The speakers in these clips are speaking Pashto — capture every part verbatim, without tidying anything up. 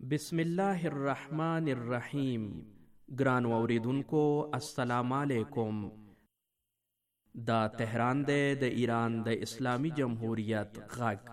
بسم الله الرحمن الرحیم. ګرانو اوریدونکو السلام علیکم. دا تهران دی د ایران د اسلامی جمهوریت غږ.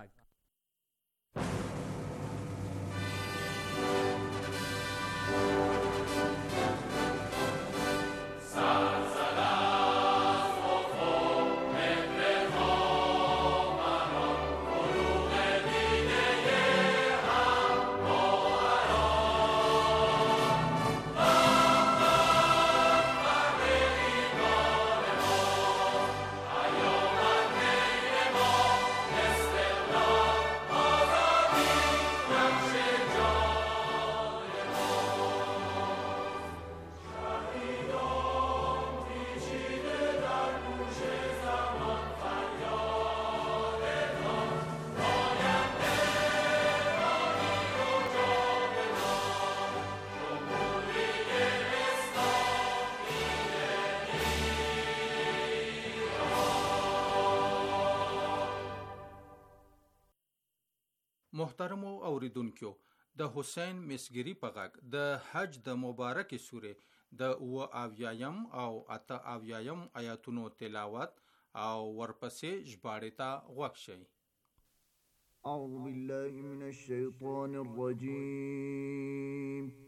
محترمو اوریدونکو، د حسین مسګری په غږ د حج د مبارکې سورې د اوه اویایم او اته اویایم آیاتونو تلاوت او ورپسې ژباړې ته غوږ شئ. اعوذ بالله من الشیطان الرجیم.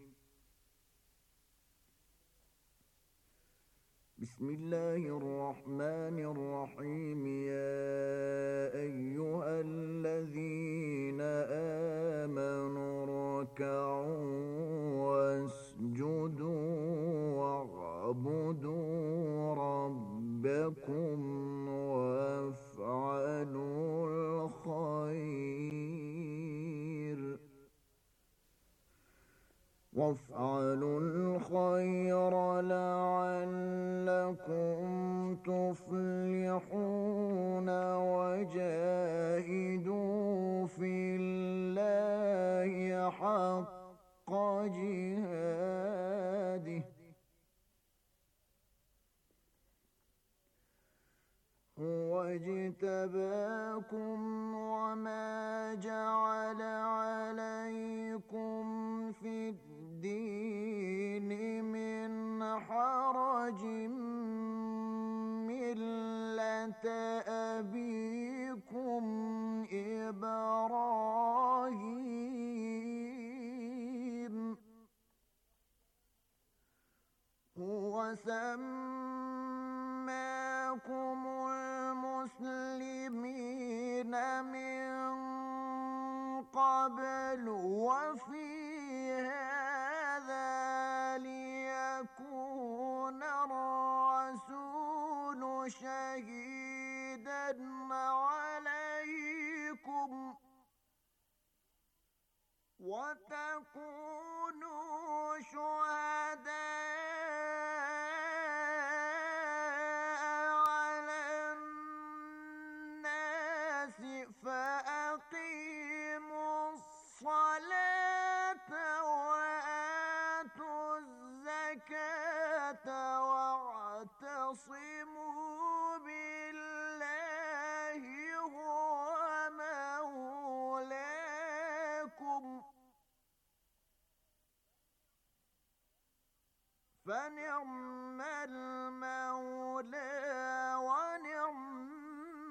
بسم الله الرحمن الرحيم. يا أيها الذين آمنوا اركعوا واسجدوا واعبدوا ربكم وافعلوا الخير وافعلوا الخير لعلكم تفلحون وجاهدوا في الله حق جهاده هو اجتباكم وما جعل عليكم في الدين من حرج ملة أبيكم إبراهيم هو سماكم المسلمين من قبل وفي هذا ليكون الرسول شهيدا عليكم وتكونوا شهداء على الناس فأقيموا الصلاة وآتوا الزكاة واعتصموا بالله هو مولاكم فنعم المولى ونعم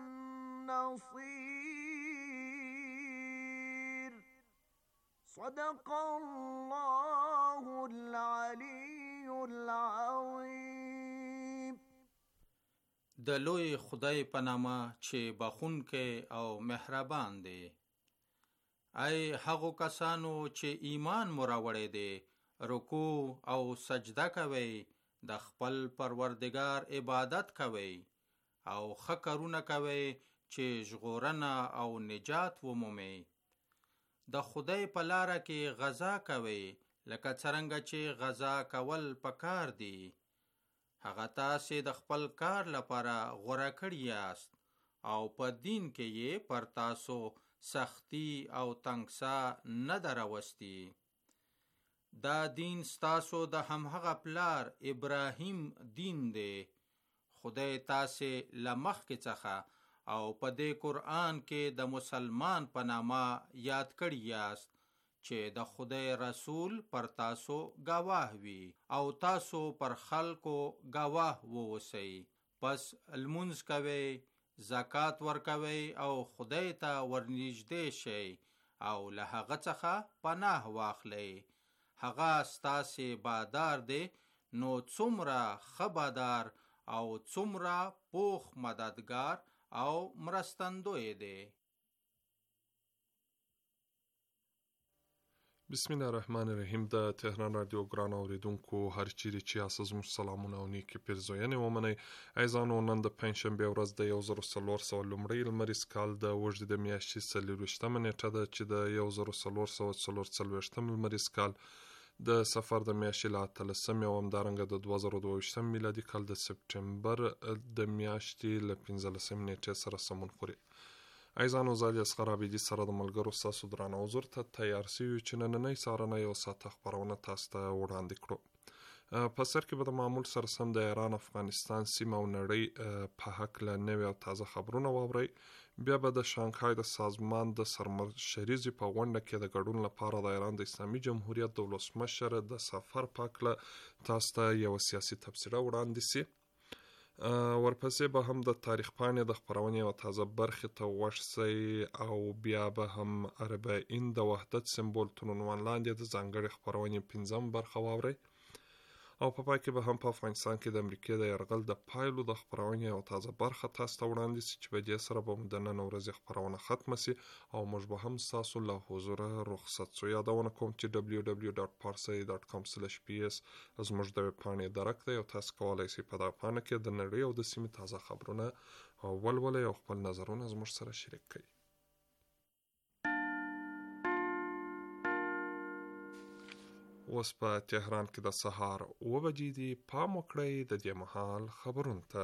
النصير. صدق الله العلي العظيم. د لوی خدای په نامه چې بخښونکی او مهربان دی. ای هغو کسانو چې ایمان مو راوړی دی، رکوع او سجده کوئ، د خپل پروردگار عبادت کوئ او ښه کارونه کوئ چې ژغورنه او نجات ومومئ. د خدای په لاره کې غزا کوئ لکه څرنګه چې غزا کول پکار دی. هغه تاسې د خپل کار لپاره غوره کړي یاست او په دین کې یې پر تاسو سختی او تنګسا نه ده راوستي. دا دین ستاسو د همهغه پلار ابراهیم دین دی. خدای تاسې له مخکې څخه او په دې قرآن کې د مسلمان په نامه یاد کړي یاست چې د خدای رسول پر تاسو گواه وي او تاسو پر خلکو گواه ووسئ. پس لمونځ کوئ، زکات ورکوئ او خدای ته ورنږدې شئ او له هغه څخه پناه واخلئ. هغه ستاسې بادار دی، نو څومره ښه بادار او څومره پوخ مددگار او مرستندوی دی. بسم الله الرحمن الرحیم. د تهران رادیو ګران اوریدونکو هر چیرې چې یاست زموږ سلامونه او نیکې پیرزوینې ومنئ. عزیزانو، نن د پنجشنبې ورځ د یو زر څلور سوه لومړی لمریز کال د اوږدې د میاشتې څلېرویشتمه نیټه ده چې د یو زر څلور سوه څلور څلوېښتم لمریز کال د سفر د میاشتې له اتلسمې او همدارنګه د دوه زره دوه ویشتم میلادي کال د سپټمبر د میاشتې له پنځلسمې نیټې سره سمون خوري. عزیزانو، زه علي اصغر عابدي سره د ملګرو ستاسو درانه حضور ته تیار سوي چې نننۍ سهارنۍ یو ساعته خپرونه تاسو ته وړاندې کړو. په سر کې به د معمول سره سم د ایران، افغانستان سیمه او نړۍ په هکله نوي او تازه خبرونه واورئ. بیا به د شانګهای د سازمان د سرمشریزې په غونډه کې د ګډون لپاره د ایران د اسلامي جمهوریت د ولسمشر د سفر په هکله تاسو ته یوه سیاسي تبصره وړاندې سي. ورپسې به هم د تاریخ پاڼې د خپرونې یوه تازه برخې ته غوږ شئ او بیا به هم اربعین د وحدت سمبول تر عنوان لاندې د ځانګړې خپرونې پنځم برخه واورئ. او په پای کې به هم په افغانستان کې د امریکې د یرغل د پایلو د خپرونې یوه تازه برخه تاسو ته وړاندې سي چې په دې سره به د نن ورځې خپرونه ختمه سي او موږ به هم ستاسو له حضوره رخصت سو. یادونه کوم چې دبلیو دبلیو ډاټ پارسی ډاټ کام سلش پی اس زموږ د ویبپاڼې درک دی او تاسو کولی سئ په دغه پاڼه کې د نړۍ او د سیمې تازه خبرونه ولولئ او خپل نظرونه زموږ سره شریک کړئ. اوس په تهران کې د سهار اوه بجې دي. پام وکړئ د دې مهال خبرونو ته.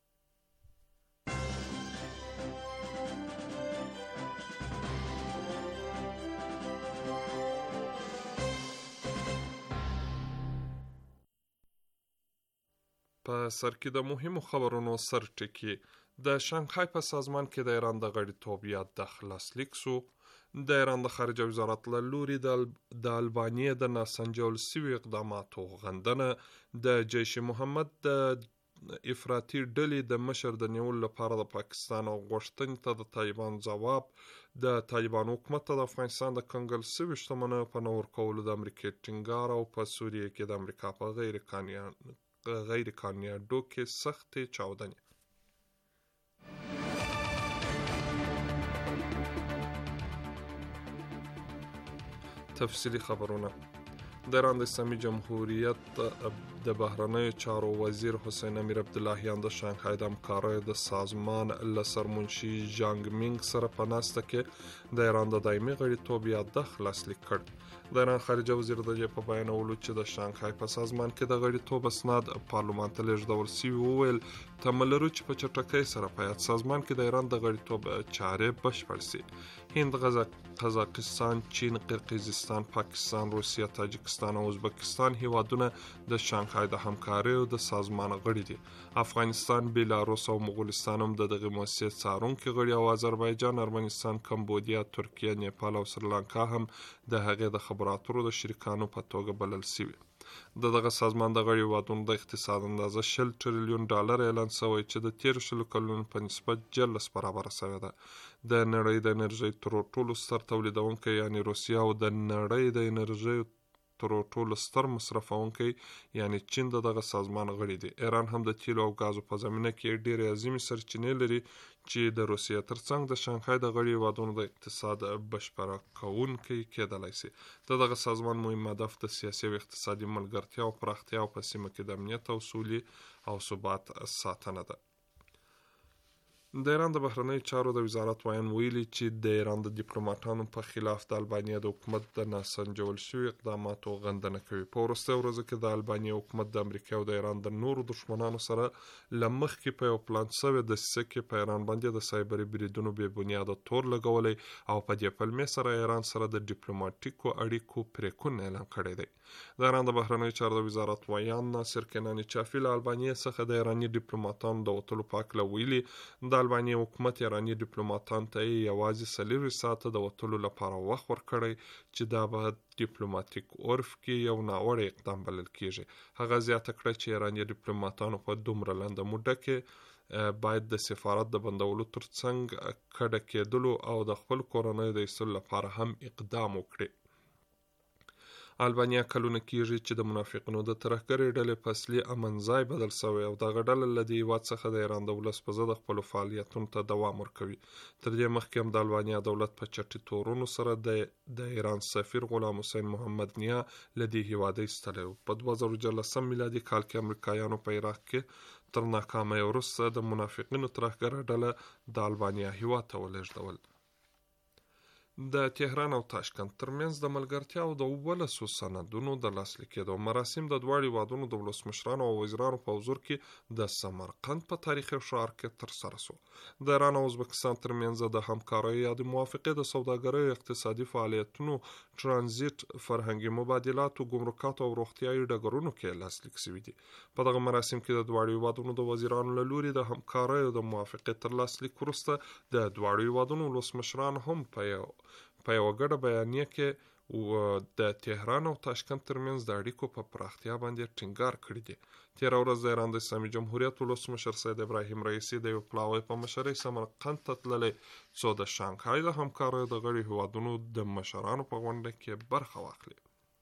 په سر کې د مهمو خبرونو سر ټکي. د شانګهای په سازمان کې د ایران د غړیتوب یادښت لاسلیک سو. د ایران د خارجه وزارت له لوري د البانیې د ناسنجول سوي اقداماتو غندنه. د جیش محمد د افراطي ډلې د مشر د نیولو لپاره د پاکستان او غوښتنې ته د طالبان ځواب. د طالبان حکومت ته د افغانستان د کنګل سوي شتمنیو په نه ورکولو د امریکې ټینګار او په سوریه کې د امریکا په غیر قانونیانو کې سختې چاودنې. تفصیلی خبرونه. د ایران د اسلامي جمهوریت د بهرنیو چارو وزیر حسین امیر عبداللهیان د شانګهای د همکاریو د سازمان له سرمنشي ژانګ مینګ سره په ناسته کې د ایران د دایمي غړیتوب یادښت لاسلیک کړ. د ایران خارجه وزیر د دې په بیانولو چې د شانګهای په سازمان کې د غړیتوب اسناد پارلمان ته لیږدول سوي وویل تمه لرو چې په چټکۍ سره په یاد سازمان کې د ایران د غړیتوب چارې بشپړ سي. هند، قزاقستان، چین، قرقیزستان، پاکستان، روسیه، تاجکستان او ازبکستان هیوادونه د شانګهای د همکاریو د سازمان غړي دي. افغانستان، بیلاروس او مغولستان هم د دغه مؤسسې څارونکي غړي او آذربایجان، ارمنستان، کمبودیا، ترکیه، نیپال او سریلانکا هم د هغې د خبرو اترو د شریکانو په توګه بلل سوي. د دغه سازمان د غړي هیوادونو د اقتصاد اندازه شل ټریلیون ډالر اعلان شوی چې د تیرو شلو کلونو په نسبت جلس برابره شوې ده. د نړۍ د انرژۍ تر ټولو ستر تولیدونکی یعنی روسیه او د نړۍ د انرژۍ تر ټولو ستر مصرفونکی یعنی چین د دغه سازمان غړي دي. ایران هم د تیلو او غازو په زمینه کې ډېرې عظیمې سرچینې لري چې د روسیې ترڅنګ د شانګهای د غړي هیوادونو د اقتصاد بشپړه کوونکی کېدلی شي. د دغه سازمان مهم هدف د سیاسي او اقتصادي ملګرتیا او پراختیا او په سیمه کې د امنیت او سولې او ثبات ساتنه ده. د ایران د بهرنیو چارو د وزارت وایان ویلي چې د ایران د ډیپلوماټانو په خلاف د البانیا د حکومت د ناسنجول شوي اقداماتو غندنه کوي. په وروستیو ورځو کې د البانیا حکومت د امریکا او د ایران د نورو دښمنانو سره له مخکې په یو پلان شوې دسیسه کې په ایران باندې د سایبري بریدونو بې بنیاده تور لګولی او په دې پلمې سره ایران سره د ډیپلوماټیکو اړیکو پریکون اعلان کړی دی. د ایران د بهرنیو چارو د وزارت وایان ناصر کنانی چافي له البانیا څخه د ایراني ډیپلوماټانو د وتلو په هکله ویلي د د البانیې حکومت ایراني ډیپلوماتان ته یوازې څلور ساعته د وتلو لپاره وخت ورکړی چې دا به ډیپلوماټیک عرف کې یو ناوړه اقدام بلل کیږي. هغه زیاته کړه چې ایراني ډیپلوماتانو په دومره لنډه موده کې باید د سفارت د بندولو ترڅنګ کډه کېدلو او د خپل کورنۍ د ایستلو لپاره هم اقدام وکړي. البانیا کلونه کیږي چې د منافقینو د ترهګرۍ ډلې په اصلي امنځای بدل شوی او دغه ډله له دې هیواد څخه د ایران د ولس په ضد خپلو فعالیتونو ته دوام ورکوي. تر دې مخکې هم د البانیا دولت په چټي تورونو سره د د ایران سفیر غلام حسین محمد نیا له دې هیواده ایستلی و. په دوه زره څوارلسم میلادي کال کې امریکایانو په عراق کې تر ناکامۍ وروسته د منافقینو ترهګره ډله د البانیا هیواد ته ولېږدول. د تهران او تاشکند ترمنځ د ملګرتیا او د ولسو سندونو د لاسلیک کېدو مراسم د دواړو هیوادونو د ولسمشرانو او وزیرانو په حضور کې د سمرقند په تاریخي ښار کې ترسره شو. د ایران او ازبکستان ترمنځ د همکارۍ یا د موافقې د سوداګرۍ اقتصادي فعالیتونو ترانزیت فرهنګي مبادلاتو ګمرکاتو او روغتیايي ډګرونو کې لاسلیک شوي دي. په دغه مراسم کې د دواړو هیوادونو د وزیرانو له لوري د همکارۍ او د موافقې تر لاسلیک وروسته د دواړو هیوادونو ولسمشران هم په یو په یوه ګډه بیانیه کې د تهران او تاشکند ترمنځ د اړیکو په پراختیا باندې ټینګار کړی دی. تېره ورځ د ایران د اسلامي جمهوریت ولسمشر سید ابراهیم رئیسي د یو پلاوي په مشرۍ سمرقند ته تللی څو د شانګهای د همکاریو د غړي هیوادونو د مشرانو په غونډه کې برخه واخلي.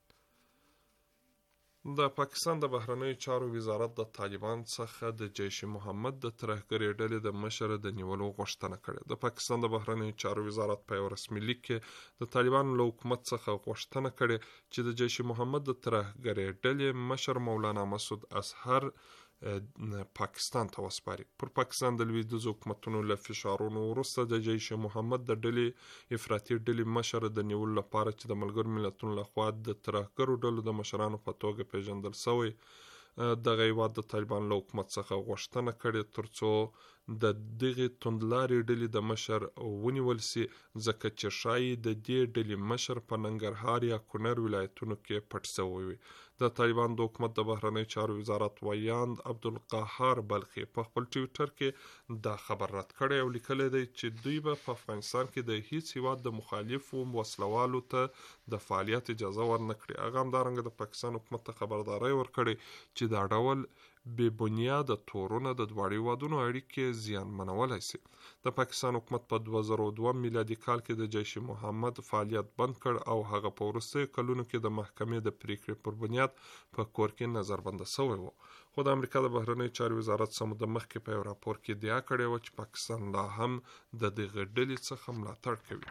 د پاکستان د بهرنیو چارو وزارت د طالبان څخه د جیش محمد د ترهګرۍ ډلې د مشر د نیولو غوښتنه کړې. د پاکستان د بهرنیو چارو وزارت په یو رسمي لیک کې د طالبانو له حکومت څخه غوښتنه کړې چې د جیش محمد د ترهګرۍ ډلې مشر مولانا مسعود اظهر پاکستان ته وسپاري. پر پاکستان د لویدیځو حکومتونو له فشارونو وروسته د جیش محمد د ډلې افراطي ډلې مشر د نیولو لپاره چې د ملګرو ملتونو لخوا د ترهګرو ډلو د مشرانو په توګه پیژندل شوی دغه هیواد د طالبان له حکومت څخه غوښتنه کړې ترڅو د دغې توندلارې ډلې د مشر ونیول سي، ځکه چې ښایي د دې ډلې مشر په ننګرهار یا کونړ ولایتونو کې پټ شوی وي. د طالبان د حکومت د بهرنیو چارو وزارت ویاند عبدالقهار بلخي په خپل ټویټر کې دا خبر رد کړی او لیکلی دی چې دوی به په افغانستان کې د هیڅ هیواد د مخالفو وسلوالو ته د فعالیت اجازه ورنه کړي. هغه همدارنګه د پاکستان حکومت ته خبرداری ورکړی چې دا ډول بې بنیاده تورونه د دواړو هیوادونو اړیکې زیانمنولی شي. د پاکستان حکومت په دوه زره دوه میلادي کال کې د جیش محمد فعالیت بند کړ او هغه په وروستیو کلونو کې د محکمې د پریکړې پر بنیاد په کور کې نظربنده شوی و. خو د امریکا د بهرنیو چارو وزارت څه موده مخکې په یو راپور کې ادعا کړې وه چې پاکستان لا هم د دغه ډلې څخه ملاتړ کوي.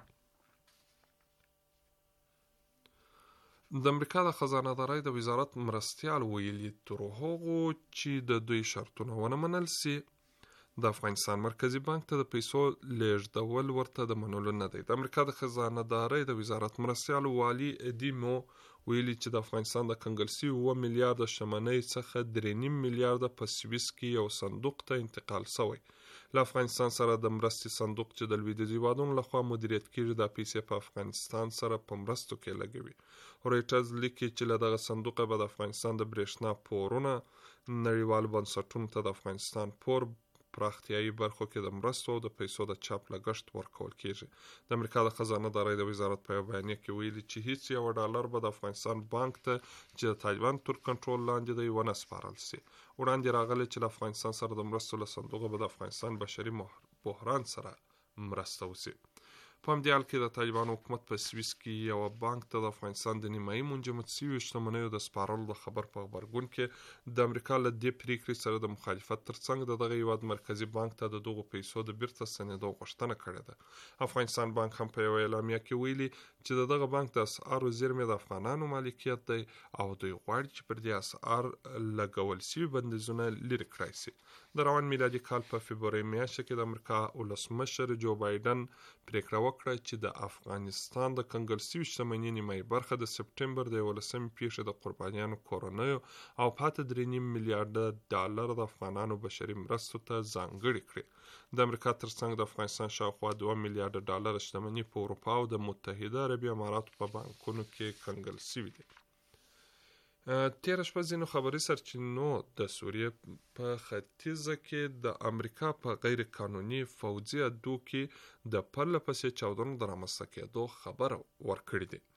د امریکا د خزانه دارۍ د وزارت مرستیال ویلي تر هغو چې د دوی شرطونه ونه منل سي د افغانستان مرکزی بانک ته د پیسو لیږدول ورته د منلو نه دی. د امریکا د خزانه دارۍ د وزارت مرستیال والي ادیمو ویلي چې د افغانستان د کنګل سوي اوه میلیارده شتمنۍ څخه درې نیم میلیارده په سویس کې یو صندوق ته انتقال شوی. له افغانستان سره د مرستې صندوق چې د لویدیځو هیوادونو لخوا مدیریت کیږي دا پیسې په افغانستان سره په مرستو کې لګوي. رویټرز لیکي چې له دغه صندوقه به د افغانستان د برېښنا پورونه نړیوالو بنسټونو ته د افغانستان پور پراختیایي برخو کې د مرستو او د پیسو د چاپ لګښت ورکول کیږي. د امریکا د خزانه دارۍ د وزارت په یو بیانیه کې ویلي چې هیڅ یو ډالر به د افغانستان بانک ته چې د طالبان تر کنټرول لاندې دی ونه سپارل سي. وړاندې راغلی چې له افغانستان سره د مرستو له صندوقه به د افغانستان بشري بحران سره مرسته وسي. په همدې حال کې د طالبانو حکومت په سویس کې یو بانک ته د افغانستان د نیمایي منجمد شویو شتمنیو د سپارلو د خبر په غبرګون کې د امریکا له دې پریکړې سره د مخالفت ترڅنګ د دغه هیواد مرکزی بانک ته د دغو پیسو د بیرته ستنېدو غوښتنه کړې ده. افغانستان بانک هم په یوه اعلامیه کې ویلي چې د دغه بانک د اسعارو زیرمې د افغانانو مالکیت دی او دوی غواړي چې پر دې اسعار لګول شوي بندیزونه لرې کړای شي. د روان میلادي کال په فبروري میاشت کې د امریکا ولسمشر جو بایدن پریکړه وکړه چې د افغانستان د کنګل شوي شتمنۍ نیمایي برخه د سپټمبر د یولسمې پیښې د قربانیانو کورنیو او پاته درې نیم میلیارډه ډالر د افغانانو بشري مرستو ته ځانګړې کړې. د امریکا ترڅنګ د افغانستان شاوخوا دوه میلیارډه ډالر شتمنۍ په اروپا او د متحده عربي اماراتو په بانکونو کې کنګل شوي دي. تېره شپه ځینو خبري سرچینو د سوریې په ختیځه کې د امریکا په غیر قانوني فوځي اډو کې د پرله پسې چاودنو د رامنځته کېدو خبر ورکړې دي.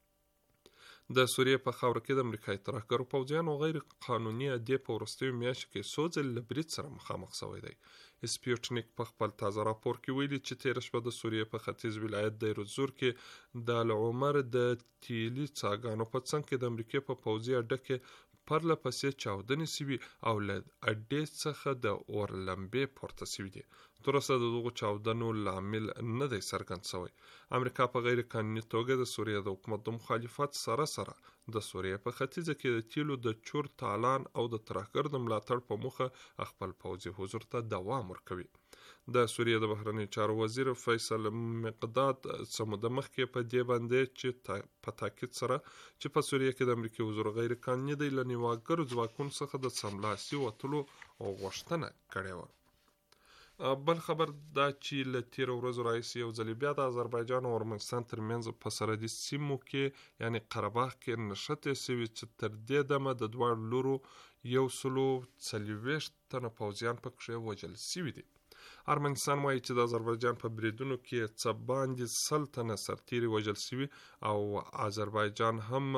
د سوریې په خاوره کې د امریکایي ترهګرو پوځیانو غیر قانوني اډې په وروستیو میاشتو کې څو ځلې له برید سره مخامخ شوی دی. سپیوټنیک په خپل تازه راپور کې ویلي چې تېره شپه د سوریې په ختیځ ولایت د رزور کې د العمر د تیلي څاګانو په څنګ کې د امریکا په پوځي اډه کې پرله پسې چاودنې شوي او له اډې څخه د اور لمبې پورته شوي دي. تر اوسه د دغو چاودنو لامل نه دی څرګند شوی. امریکا په غیر قانوني توګه د سوریې د حکومت د مخالفت سره سره د سوریې په ختیځه کې د تیلو د چور تالان او د ترهګر د ملاتړ په موخه خپل پوځي حضور ته دوام ورکوي. د سوریې د بهرنیو چارو وزیر فیصل مقداد څه موده مخکې په دې باندې چې په تاکید سره چې په سوریې کې د امریکا حضور غیر قانوني دی له نیواګرو ځواکونو څخه د سملاسي وتلو غوښتنه کړې وه. بل خبر دا چې له تیرو ورځو راهیسې یو ځل بیا د آذربایجان او ارمنستان ترمنځ په سرحدي سیمو کې یعنی قره باغ کې نښتې شوې چې تر دې دمه د دواړو لورو یو سلو څلوېښت تنه پوځیان پکښې وژل شوي دي. ارمنستان وایي چې د آذربایجان په بریدونو کې څه باندې سل تنه سرتیري وژل شوي او آذربایجان هم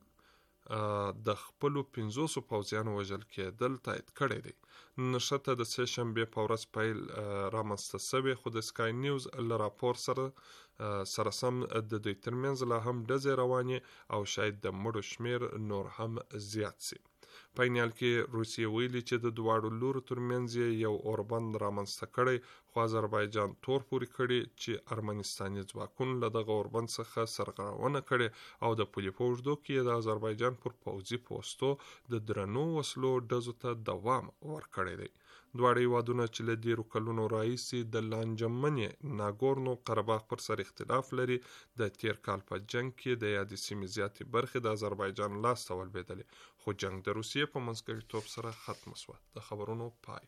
د خپلو پنځوسو پوځیانو وژل کېدل تایید کړی دی. نښته د سه شنبې په ورځ پیل رامنځته شوې خو د سکای نیوز له راپور سره سره سم د دوی ترمنځ لا هم ډزې روانې او شاید د مړو شمیر نور هم زیات شي. په عین حال کې روسیې ویلي چې د دواړو لورو ترمنځ یو اوربند رامنځته کړی خو آذربایجان تور پورې کړي چې ارمنستاني ځواکونو له دغه اوربند څخه سرغړونه کړې او د پولې په اوږدو کې د آذربایجان پر پوځي پوستو د درنو وسلو ډزو ته دوام ورکړی دی. دواړه هیوادونه چې له ډېرو کلونو راهیسې د لانجمنې ناګورنو قرهباغ پر سر اختلاف لري د تیر کال په جنگ کې د یادې سیمې زیاتې برخې د آذربایجان لاسته ولوېدلې خو جنگ د روسیې په منځګړیتوب سره ختم شوه. د خبرونو پای.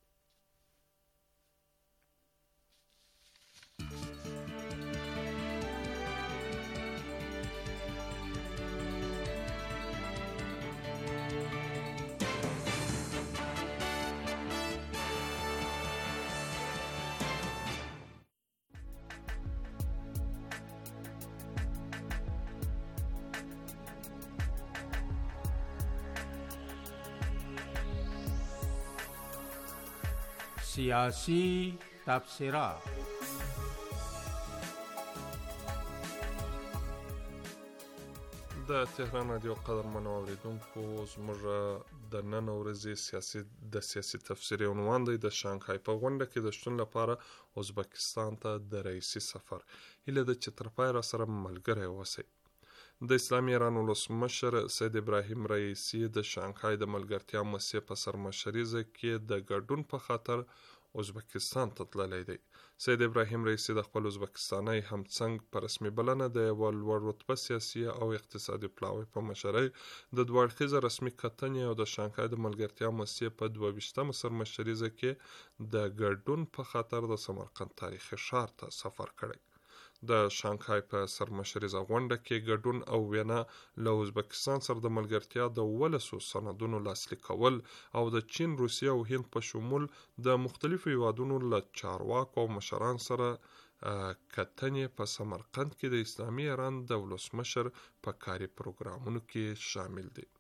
سیاسی تبصرات. د تهران رادیو قدرمنو اوریدونکو زموږ د نن ورځې سیاسي د سیاسي تفسیر عنوان دی د شانګهای په غونډه کې د شتون لپاره ازبکستان ته د رئیسي سفر. هیله ده چې تر پای را سره ملګری اوسئ. د اسلامي ایران ولسمشر سید ابراهیم رئیسی د شانګهای د ملګرتیا مسیح په سرمشریزه کې د ګډون په خاطر ازبکستان ته تللی دی. سید ابراهیم رئیسی د خپل ازبکستاني همڅنګ په رسمي بلنه د یوه لوړ رتبه سیاسي او اقتصادي پلاوي په مشرۍ د دوه اړخیزه رسمي کتنې او د شانګهای د ملګرتیا مسیح په دوه ویشتمه سرمشریزه کې د ګډون په خاطر د سمرقند تاریخي ښار ته سفر کړی. د شانګهای په سرمشریزه غونډه کې ګډون او وینا له ازبکستان سره د ملګرتیا د ولسو سندونو لاسلیک کول او د چین، روسیه او هند په شمول د مختلفو هیوادونو له چارواکو او مشران سره کتنې په سمرقند کې د اسلامي ایران د ولسمشر په کاري پروګرامونو کې شامل دي.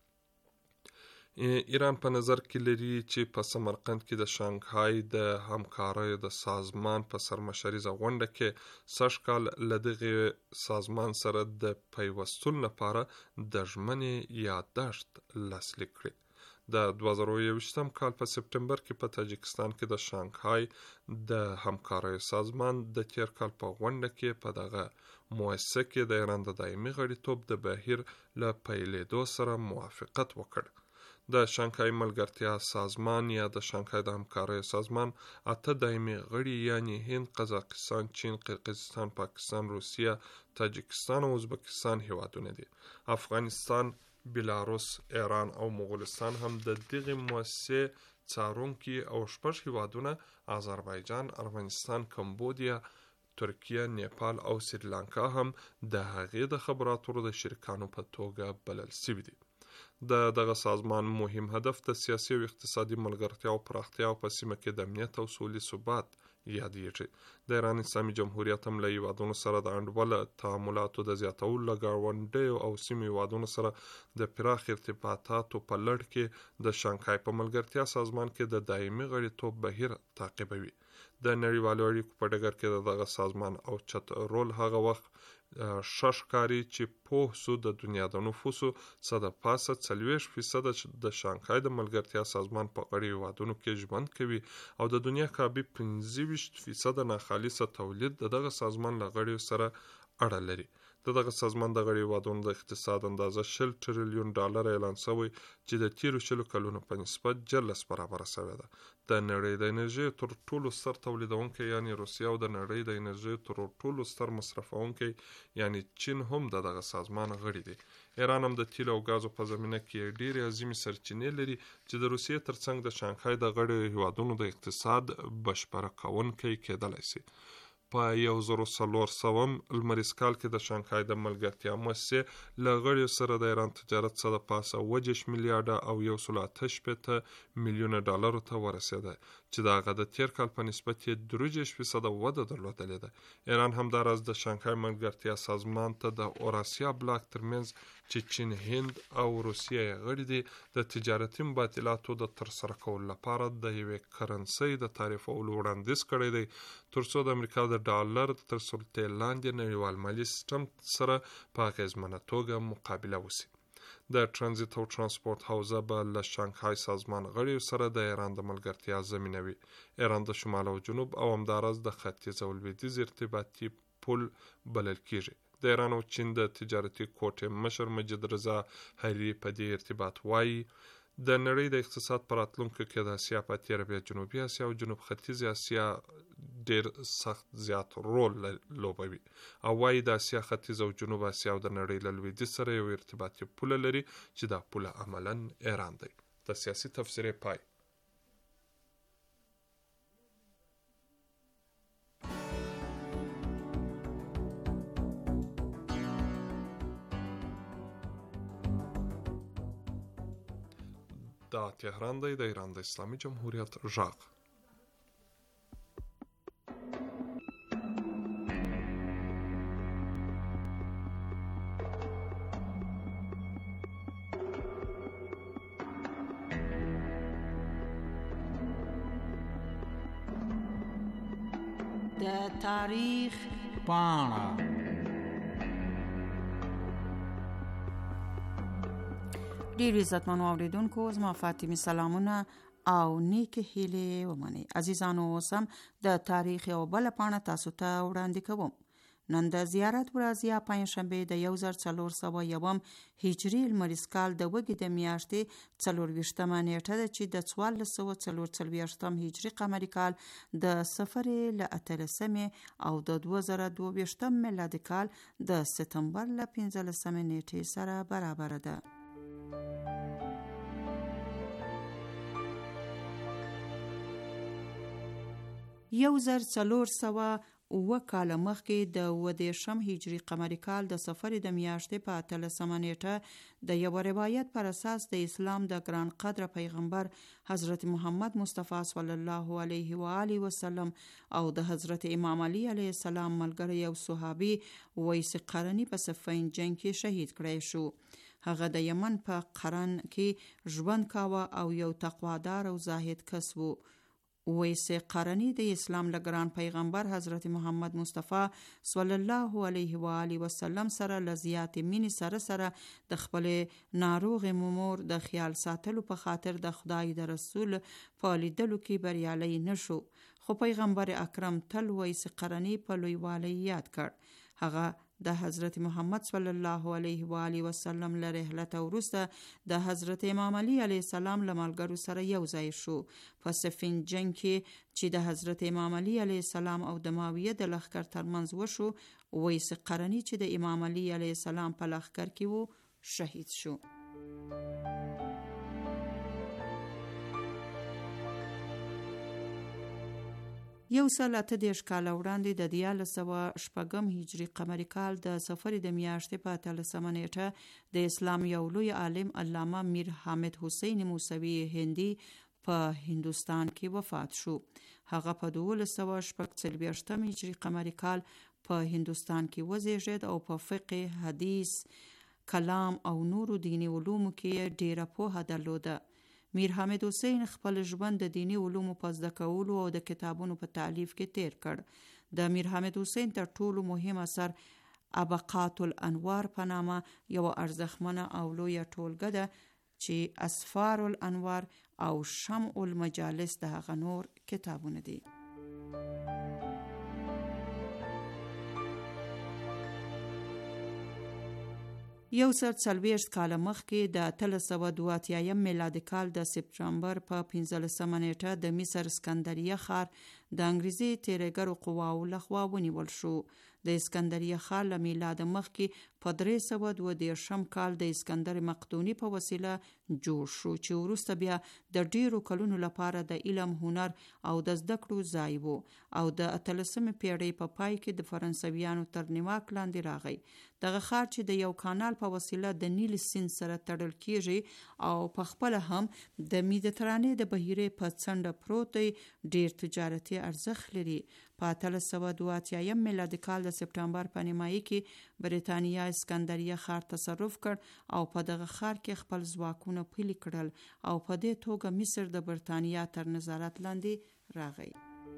ایران په نظر کې لري چې په سمرقند کې د شانګهای د همکاریو د سازمان په سرمشریزه غونډه کې سږ کال له دغه سازمان سره د پیوستون لپاره د ژمنې یادداشت لاسلیک کړي. د دوه زره یوویشتم کال په سپتمبر کې په تاجکستان کې د شانګهای د همکاریو سازمان د تیر کال په غونډه کې په دغه مؤسسه کې د ایران د دایمي غړیتوب د بهیر له پیلېدو سره موافقت وکړ. د شانګهای ملګرتیا سازمان یا د شانګهای د همکاریو سازمان اته دایمي غړي یعنی هند، قزاقستان، چین، قرقیزستان، پاکستان، روسیه، تاجکستان او ازبکستان هیوادونه دي. افغانستان، بلاروس، ایران او مغولستان هم د دغه مؤسسې څارونکي او شپږ هیوادونه آذربایجان، ارمنستان، کمبودیا، ترکیه، نیپال او سریلانکا هم د هغې د خبرو اترو د شریکانو په توګه بلل شوي دي. د دغه سازمان مهم هدف د سیاسي او اقتصادي ملګرتیا او پراختیا په سیمه کې د امنیت او سولې ثبات یادېږي. د ایران اسلامي جمهوریت هم له هیوادونو سره د انډوله تعاملاتو د زیاتولو له ګاونډیو او سیمې هیوادونو سره د پراخ ارتباطاتو په لړ کې د شانګهای په ملګرتیا سازمان کې د دایمي غړیتوب بهیر تعقیبوي. د نړیوالو اړیکو په ډګر کې د دغه سازمان او چت رول هغه وخت شش کاری چې په سو د دنیا د نفوسو صد پاسه څلوېښت فیصد د شانګهای د ملګرتیا سازمان په غړي هیوادونو کې ژوند کوي او د دنیا کابي پنځه ویشت فیصد ناخالصه تولید د دغه سازمان له غړیو سره اړه لري. د دغه سازمان د غړي هیوادونو د اقتصاد اندازه شل ټریلیون ډالر اعلان شوی چې د تیرو شلو کلونو په نسبت جلس برابره شوې ده. د نړۍ د انرژي تر ټولو ستر تولیدونکي یعنی روسیه او د نړۍ د انرژي تر ټولو ستر مصرفونکي یعنی چین هم د دغه سازمان غړي دي. ایران هم د تیل او غازو په زمینه کې ډېرې عظیمې سرچینې لري چې د روسیې ترڅنګ د شانګهای د غړي هیوادونو د اقتصاد بشپړه کوونکی کېدلی شي. په یو زر څلور سوه لمریز کال کې د شانګهای د ملګرتیا مؤسسې له غړیو سره د ایران تجارت څه د پاسه اوه دېرش میلیارډه او یو سل اته شپېته میلیونه ډالرو ته ورسېده چې د هغه د تیر کال په نسبت یې درې دېرش فیصده وده درلودلې ده. ایران همداراز د شانګهای ملګرتیا سازمان ته د اوراسیا بلاک ترمنځ چې چین، هند او روسیه غړي دي د تجارتي مبادلاتو د ترسره کولو لپاره د یوې کرنسۍ د تعریفولو وړاندیز کړی دی ترڅو د امریکا د ډالر تر سلطې لاندې نړیوال مالي سیستم سره په اغیزمنه توګه مقابله وشي. د ترانزیت او ترانسپورت حوزه به له شانګهای سازمان غړیو سره د ایران د ملګرتیا زمینوي. ایران د شمال او جنوب او همداراز د ختیځ او لویدیځ ارتباطي پل بلل کیږي. د ایران او چین د تجارتي کوټې مشر مجید رضا هری په دې ارتباط وایي د نړۍ د اقتصاد پر راتلونکو کې د اسیا په تیره بیا جنوبي اسیا او جنوب ختیځ اسیا ډیر سخت زیات رول لوبوي او وایي د اسیا ختیځ او جنوب اسیا او د نړۍ له لویدیځ سره یو ارتباطي پوله لري چې دا پوله عملاً ایران دی. د سیاسي تفسیر پای. دا تهران دی، د ایران د اسلامي جمهوریت غږ. د تاریخ پاڼه. ډیر عزتمنو اوریدونکو، زما فاطمه سلامونه او نیک هیله ومني. عزیزانو، اوسم د تاریخ یو بل پاڼه تاسو ته وړاندې کوم. نن د زیارت ورځ یا پنځشنبه د یو زر څلور سوه یوم هجري لمریز کال د وګړي د میاشتې څلورویشتمه نیټه ده چې د څوارلس سوه څلور څلوېښتم هجري قمري کال د صفرې له اتلسمې او د دوه زره دوه ویشتم میلادي کال د سپتمبر له پنځلسمې نیټې سره برابر ده. یو زر څلور سوه اوه کاله مخکې د اووه دېرشم هجري قمري کال د صفر د میاشتې په اتلسمه نیټه د یو روایت پر اساس د اسلام د ګران قدر پیغمبر حضرت محمد مصطفی صلی الله علیه و آله وسلم او د حضرت امام علی علیه السلام ملګری او صحابي ویس قرنی په صفین جنگ کې شهید کړی شو. هغه د یمن په قرن کې ژوند کاوه او یو تقوادار او زاهد کس وو. ویس قرنی د اسلام لګران پیغمبر حضرت محمد مصطفی صلی الله علیه و آله وسلم سره لزیات مینې سره سره د خپل ناروغ مور د خیال ساتلو په خاطر د خدای د رسول په لیدلو کې بریالی نشو، خو پیغمبر اکرم تل ویس قرنی په لویوالي یاد کړ. هغه د حضرت محمد صلی الله علیه و آله وسلم له رحلت وروسته د حضرت امام علی علیه السلام له ملګرو سره یو ځای شو. په صفین جنگ کې چې د حضرت امام علی علیه السلام او د معاویه د لښکر ترمنځ وشو، ویس قرنی چې د امام علی علیه السلام په لښکر کې وو شهید شو. یو سل اته دېرش کاله وړاندې د دیارلس سوه شپږم هجري قمري کال د صفر د میاشتې په اتلسمه نیټه د اسلام یو لوی عالم علامه میر حامد حسین موسوي هندي په هندوستان کې وفات شو. هغه په دولس سوه شپږ څلوېښتم هجري قمري کال په هندوستان کې وزیږید او په فقه، حدیث، کلام او نورو دینی علومو کې ډیره پوهه درلوده. میر حامد حسین خپل ژوند د دینی علومو په زده کولو او د کتابونو په تالیف کې تیر کړ. د میر حامد حسین تر ټولو مهم اثر ابقات الانوار په نامه یو ارزښتمنه او لویه ټولګه ده چې اسفار الانوار او شمع المجالس د هغه نور کتابونه دي. یو سل څلوېښت کاله مخکې د اتلس سوه دوه اتیایم میلادي کال د سپټمبر په پنځلسمه نیټه د مصر اسکندریه ښار د انګریزي تېرېګرو قواو لخوا ونیول شو. د اسکندریه ښار له میلاده مخکې په درې سوه دوه دېرشم کال د اسکندر مقدوني په وسیله جوړ شو چې وروسته بیا د ډیرو کلونو لپاره د علم، هنر او د زده کړو ځای و او د اتلسمې پیړۍ په پای کې د فرانسویانو تر نیواک لاندې راغی. دغه ښار چې د یو کانال په وسیله د نیل سیند سره تړل کیږي او په خپل هم د میډیترانې د بحیرې په څنډه پروت دی، ډیر تجارتي ارزښت لري. په اتلس سوه دوه اتیایم میلادي کال د سپټمبر په نیمایي کې بریتانیا اسکندریه ښار تصرف کړ او په دغه ښار کې خپل ځواکونه پلي کړل او په دې توګه مصر د بریتانیا تر نظارت لاندې راغی.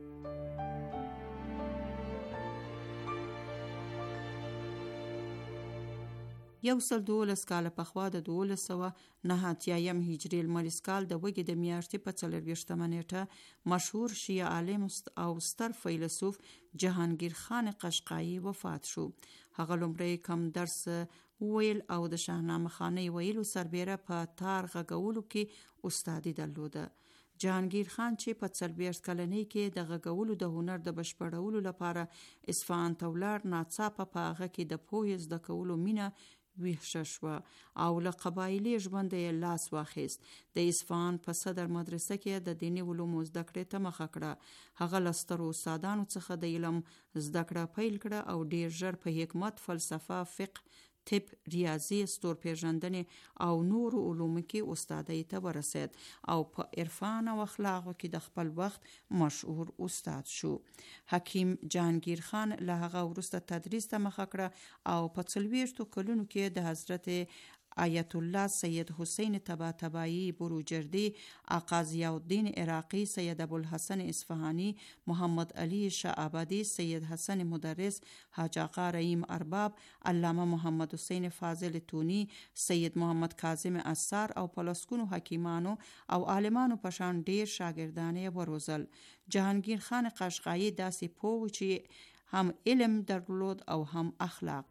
یو سل دولس کاله پخوا د دولس سوه نهه اتیایم هجري لمریز کال د وږي د میاشتې په څلرویشتمه نیټه مشهور شیعه عالم او ستر فیلسوف جهانگیر خان قشقایی وفات شو. هغه لومړی کم درس ویل او د شاهنامه خانۍ ویلو سربیره په تار غږولو کې استادي درلوده. جهانگیر خان چې په څلوېښت کلنۍ کې د غږولو د هنر د بشپړولو لپاره اصفهان ته ولاړ، ناڅاپه په هغه کې د پوهې زده کولو مینه ویښه شوه او له قبایلي ژونده یې لاس واخیست. د اصفهان په صدر مدرسه کې د دیني علومو زده کړې ته مخه کړه. هغه له سترو استادانو څخه د علم زده کړه پیل کړه او ډیر ژر په حکمت، فلسفه، فقه، طب، ریاضي، ستورپیژندنې او نورو علومو کې استادۍ ته ورسید او په عرفان او اخلاقو کې د خپل وخت مشهور استاد شو. حکیم جهانگیر خان له هغه وروسته تدریس ته مخه کړه او په څلوېښتو کلونو کې د حضرت آیت الله سید حسین طباطبایی بروجردی، آقا ضیاء الدین عراقی، سید ابوالحسن اصفهانی، محمد علی شاه آبادی، سید حسن مدرس، حاج آقا رحیم ارباب، علامه محمد حسین فاضل تونی، سید محمد کاظم اثار او په لسګونو حکیمانو او عالمانو په شان ډیر شاګردان یې وروزل. جهانگیر خان قشقایی داسې پوه چې هم علم درلود او هم اخلاق.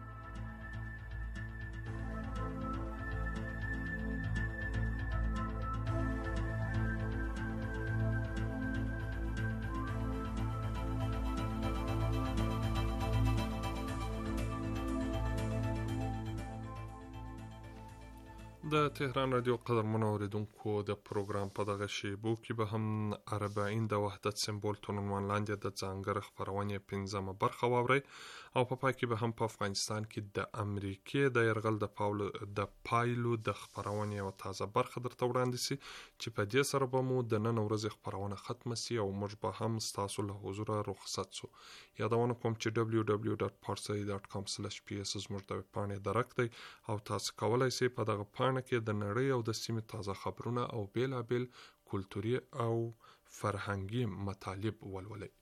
د تهران رادیو قدرمنو اوریدونکو، د پروګرام په دغه شیبو کې به هم اربعین د وحدت سمبول تر عنوان لاندې د ځانګړې خپرونې پنځمه برخه واورئ او په پای کې به هم په افغانستان کې د امریکې د یرغل د پاولو د پایلو د خپرونې یوه تازه برخه درته وړاندې سي چې په دې سره به مو د نن ورځې خپرونه ختمه سي او موږ به هم ستاسو له حضوره رخصت سو. یادونه کوم چې دبلیو دبلیو ډاټ پارسي ډاټ کام سلیش پی اس زموږ د ویبپاڼې درک دی او تاسو کولی سئ په دغه پاڼه کې د نړۍ او د سیمې تازه خبرونه او بیلابیل کلتوري او فرهنګي مطالب ولولئ.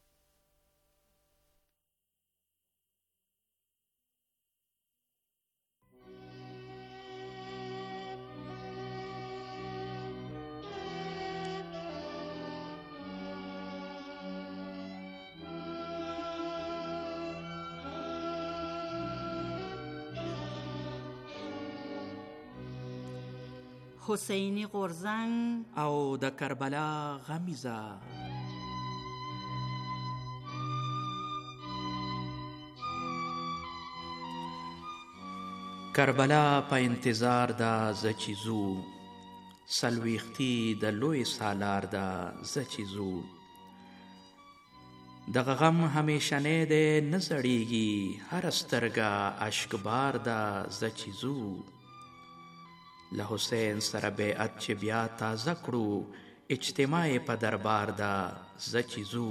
حسینی غورزنگ او د کربلا غمیزه. کربلا په انتظار دا زچیزو، سلویختی د لوی سالار دا زچیزو. دغه غم همیشنی دی نه زړیږي، هره سترګه اشکبار ده زه چې ځو. له حسین سره بیعت چې بیا تازه کړو، اجتماع په دربار ده زه چې ځو.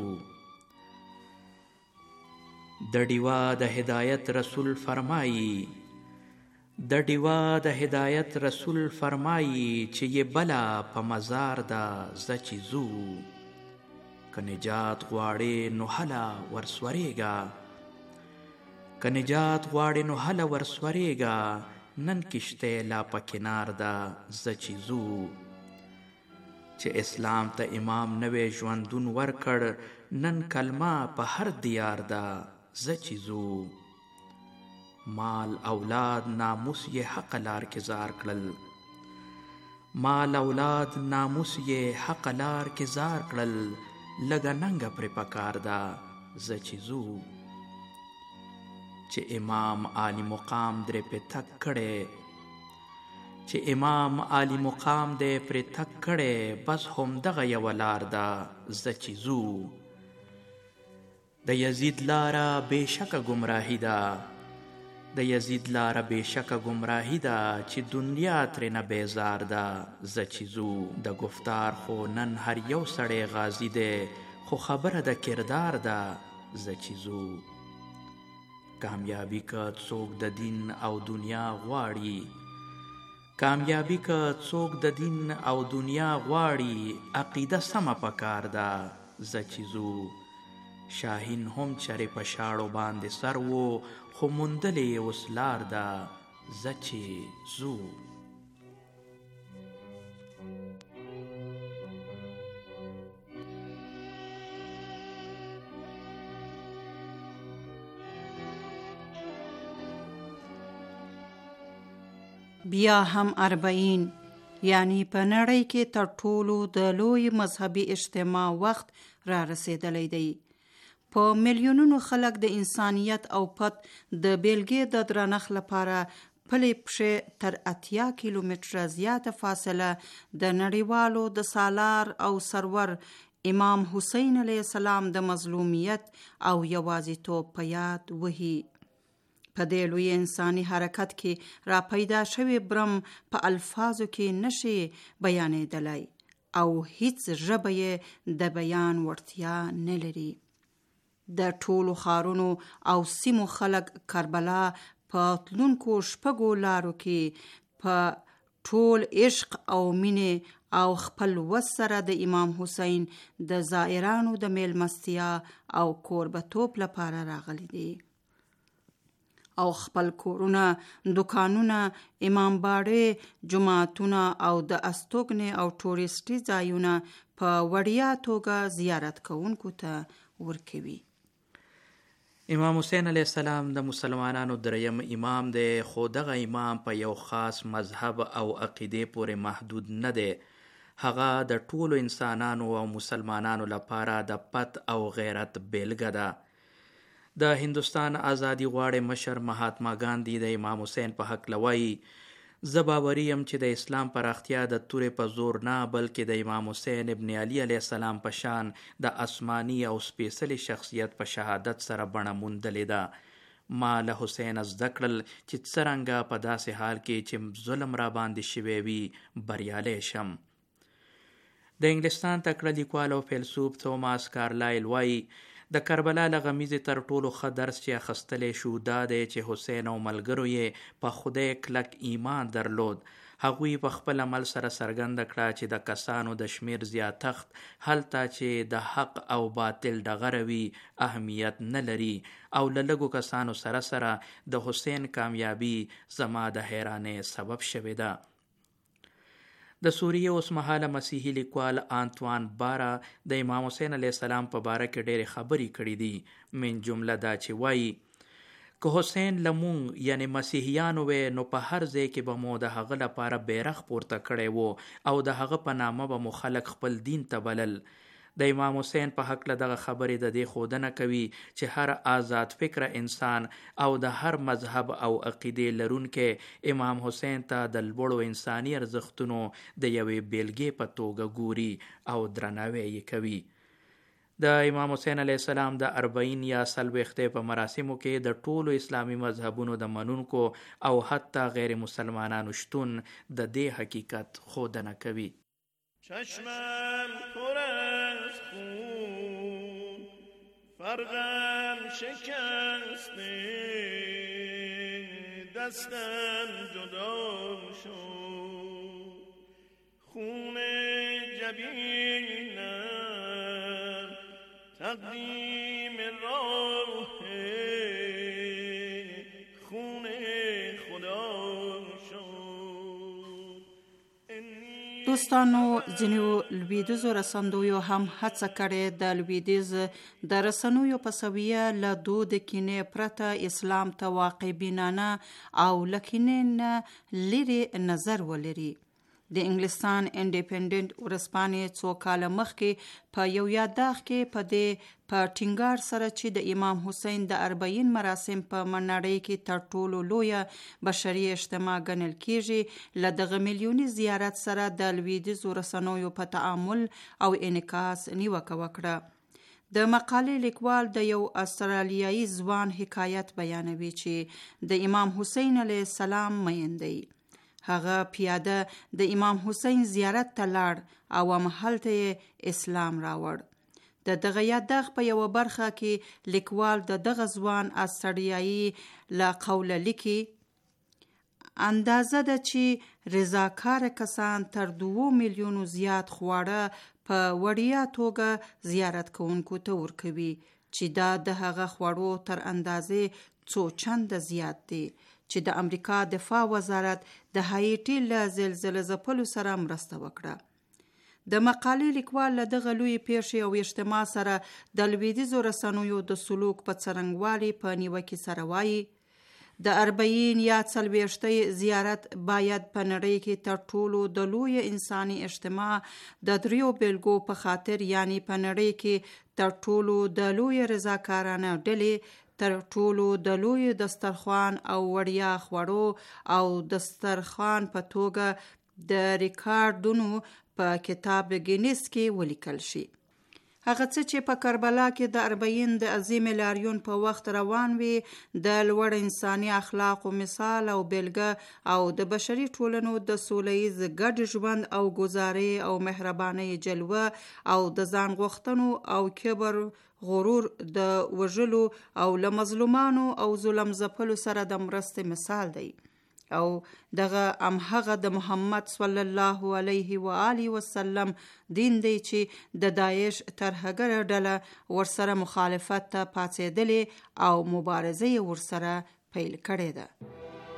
د ډیوا د هدایت رسول فرمایي، د ډیوا د هدایت رسول فرمایي چې یې بلا په مزار ده زه چې ځو. که نجات غواړې نو هله ورسورېږه، که نجات غواړې نو هله ورسورېږه، نن کشتی لا په کنار ده زه چې ځو. چې اسلام ته امام نوی ژوندون ورکړ، نن کلمه په هر دیار ده زه چې ځو. مال اولاد ناموس یې حق لار کې زار کړل، مال اولاد ناموس یې حق لار کې زار کړل، لږه ننګه پرې پکار ده زه چې ځو. چې امام عالی مقام درې پې تک کړی، چې امام عالی مقام دې پرې تک کړی، بس همدغه یوه لار ده زه چې ځو. د یزید لاره بېشکه ګمراهي ده، د یزید لاره بېشکه ګمراهي ده، چې دنیا ترېنه بیزار ده زه چې ځو. د گفتار خو نن هر یو سړی غازی دی، خو خبره د کردار ده زه چې ځو. کامیابی که څوک د دین او دنیا غواړي، کامیابی که څوک د دین او دنیا غواړي، عقیده سمه پکار ده زه چې ځو. شاهین هم چرې په شاړو باندې سر و، خو موندلې یې اوس لار ده زه چې ځو. بیا هم اربعین، یعنی په نړۍ کې تر ټولو د لوی مذهبي اجتماع وخت را رسیدلی دی. په میلیونونو خلک د انسانیت او پت د بیلګې د درنښت لپاره پلې پښې تر اتیا کیلومتره زیاته فاصله د نړیوالو د سالار او سرور امام حسین علیه السلام د مظلومیت او یوازیتوب په یاد وهي. په دې لوی انساني حرکت کې را پیدا شوی برم په الفاظو کې نشي بیانېدلی او هیڅ ژبه یې د بیان وړتیا نه لري. د ټولو ښارونو او سیمو خلک کربلا په تلونکو شپږو لارو کې په ټول عشق او مینې او خپل وس سره د امام حسین د زائرانو د میلمستیا او کوربتوب لپاره راغلي دي او خپل کورونه، دکانونه، امام باړې، جماعتونه او د استوګنې او ټوریسټي ځایونه په وړیا توګه زیارت کوونکو ته ورکوي. امام حسین علیه السلام د مسلمانانو دریم امام دی، خو دغه امام په یو خاص مذهب او عقیدې پورې محدود نه دی. هغه د ټولو انسانانو او مسلمانانو لپاره د پت او غیرت بیلګه ده. د هندوستان آزادي غواړي مشر مهاتما ګاندي د امام حسین په هکله وایي، زه باوري یم چې د اسلام پراختیا د تورې په زور نه، بلکې د امام حسین ابن علي علیه السلام په شان د آسماني او سپېڅلي شخصیت په شهادت سره بڼه موندلې ده. ما له حسین زده کړل چې څرنګه په داسې حال کې چې ظلم را باندې شوی وي بریالی شم. د انګلستان تکړه لیکوال او فیلسوف توماس کارلایل وایي، د کربلا له غمیزې تر ټولو ښه درس چې اخیستلی شو دا دی چې حسین او ملګرو یې په خدای کلک ایمان درلود. هغوی په خپل عمل سره څرګنده کړه چې د کسانو د شمیر زیاتښت هلته چې د حق او باطل ډغره وي اهمیت نه لري، او له لږو کسانو سره سره د حسین کامیابي زما د حیرانۍ سبب شوې ده. د سوریې اوسمهاله مسیحي لیکوال آنتوان بارا د امام حسین علیه السلام په باره کې ډېرې خبرې کړي دي. من جمله دا چې وایي، که حسین لمونږ یعنی مسیحیانو وی نو په هر ځای کې به مو د هغه لپاره بیرغ پورته کړی وو او د هغه په نامه به مو خلک خپل دین ته بلل. د امام حسین په هکله دغه خبرې د دې ښودنه کوي چې هر آزاد فکره انسان او د هر مذهب او عقیدې لرونکی امام حسین ته د لوړو انساني ارزښتونو د یوې بیلګې په توګه ګوري او درناوی یې کوي. د امام حسین علیه السلام د اربعین یا څلوېښتۍ په مراسمو کې د ټولو اسلامي مذهبونو د منونکو او حتی غیر مسلمانانو شتون د دې حقیقت ښودنه کوي. چشمم پر از خون فرقم شکسته دستم جدا شد خون جبینم تقدیم راه خون خدا شد. دوستانو ځینو لویدیځو رسندویو هم هڅه کړې د لویدیځ د رسنیو په سویه له دود کینې پرته اسلام ته واقع بینانه او له کینې نه لرې نظر ولري. د انګلستان انډیپندنت ورځپاڼې څو کاله مخکې په یو یادښت کې په دې په ټینګار سره چې د امام حسین د اربعین مراسم په نړۍ کې تر ټولو لویه بشري اجتماع ګڼل کیږي، له دغه میلیوني زیارت سره د لویدیځو رسنیو په تعامل او انعکاس نیوکه وکړه. د مقالې لیکوال د یو استرالیایي ځوان حکایت بیانوي چې د امام حسین علیه السلام میندی هغه پیاده د امام حسین زیارت ته لاړ او همهلته اسلام راوړ. د دغه یادښت په یوه برخه کې لیکوال د دغه ځوان استرالیایي له قوله لیکي: اندازه ده چې رضاکار کسان تر دوو میلیونو زیات خواړه په وړیا توګه زیارت کوونکو ته ورکوي چې دا د هغه خوړو تر اندازې څو چنده زیات دی چې د امریکا دفاع وزارت د هایټي له زلزلې ځپلو سره مرسته وکړه. د مقالې لیکوال له دغه لوی پیښې او اجتماع سره د لویدیځو رسنیو د سلوک په څرنګوالي په نیوکې سره وایي: د اربعین یا څلوېښتۍ زیارت باید په نړۍ کې تر ټولو د لوی انساني اجتماع د دریو بیلګو په خاطر، یعنی په نړۍ کې تر ټولو د لوی رضاکارانه ډلې، تر ټولو د لوی دسترخوان او وړیا خوړو او دسترخوان په توګه د ریکارډونو په کتاب ګینیس کې ولیکل شي. هغه څه چې په کربلا کې د اربعین د عظیم لاریون په وخت روان وي د لوړ انساني اخلاق و مثال او بیلګه او د بشري ټولنو د سولیز ګډ ژوند او گزارې او مهرباني جلوه او د ځان غوښتنو او کبر غرور د وژلو او له مظلومانو او ظلم ځپلو سره د مرستې مثال دی. او دغه امهغه د محمد صلی الله علیه و آله وسلم دین دی چې د داعش ترهګره ډله ورسره مخالفت ته پاڅېدلې او مبارزه یې ورسره پیل کړې ده.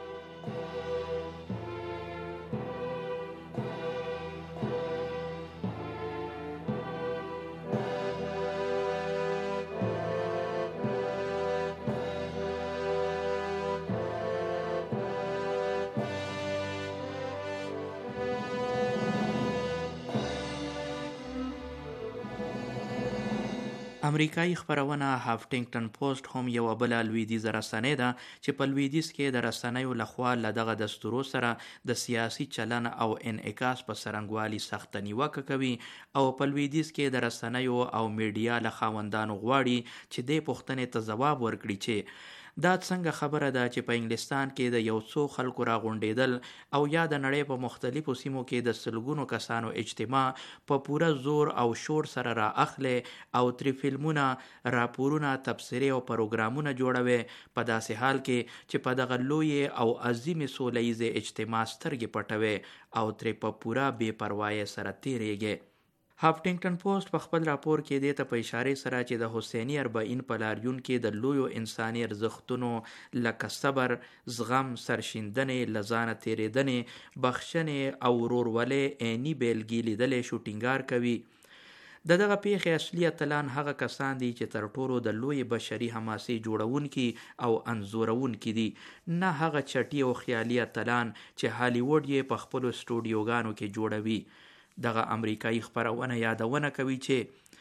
امریکایي خپرونه هافټینګټن پوسټ هم یوه بله لویدیځه رسنۍ ده چې په لویدیځ کې د رسنیو لخوا له دغه دستورو سره د سیاسي چلن او انعکاس په څرنګوالي سخته نیوکه کوي او په لویدیځ کې د رسنیو او میډیا له خاوندانو غواړي چې دې پوښتنې ته ځواب ورکړي چې دا څنګه خبره ده چې په انګلستان کې د یو څو خلکو راغونډېدل او یا د نړۍ په مختلفو سیمو کې د سلګونو کسانو اجتماع په پوره زور او شور سره را اخلي او تری فلمونه، راپورونه، تبصرې او پروګرامونه جوړوي، په داسې حال کې چې په دغه لوی او عظیم سولیزې اجتماع سترګې پټوي او ترې په پوره بې پروایۍ سره تیریږي. هافټینګټن پوسټ په خپل راپور کې دې ته په اشارې سره چې د حسیني اربعین په لاریون کې د لویو انساني ارزښتونو لکه صبر، زغم، سرشیندنې، له ځانه تېرېدنې، بخښنې او ورورولۍ عیني بیلګې لیدلې شو ټینګار کوي. د دغه پیښې اصلي اتلان هغه کسان دي چې تر ټولو د لوی بشري حماسې جوړونکي او انځورونکي دي، نه هغه چټي او خیالي اتلان چې هالیوډ یې په خپلو سټوډیوګانو کې جوړوي. دغه امریکایي خپرونه یادونه کوي چې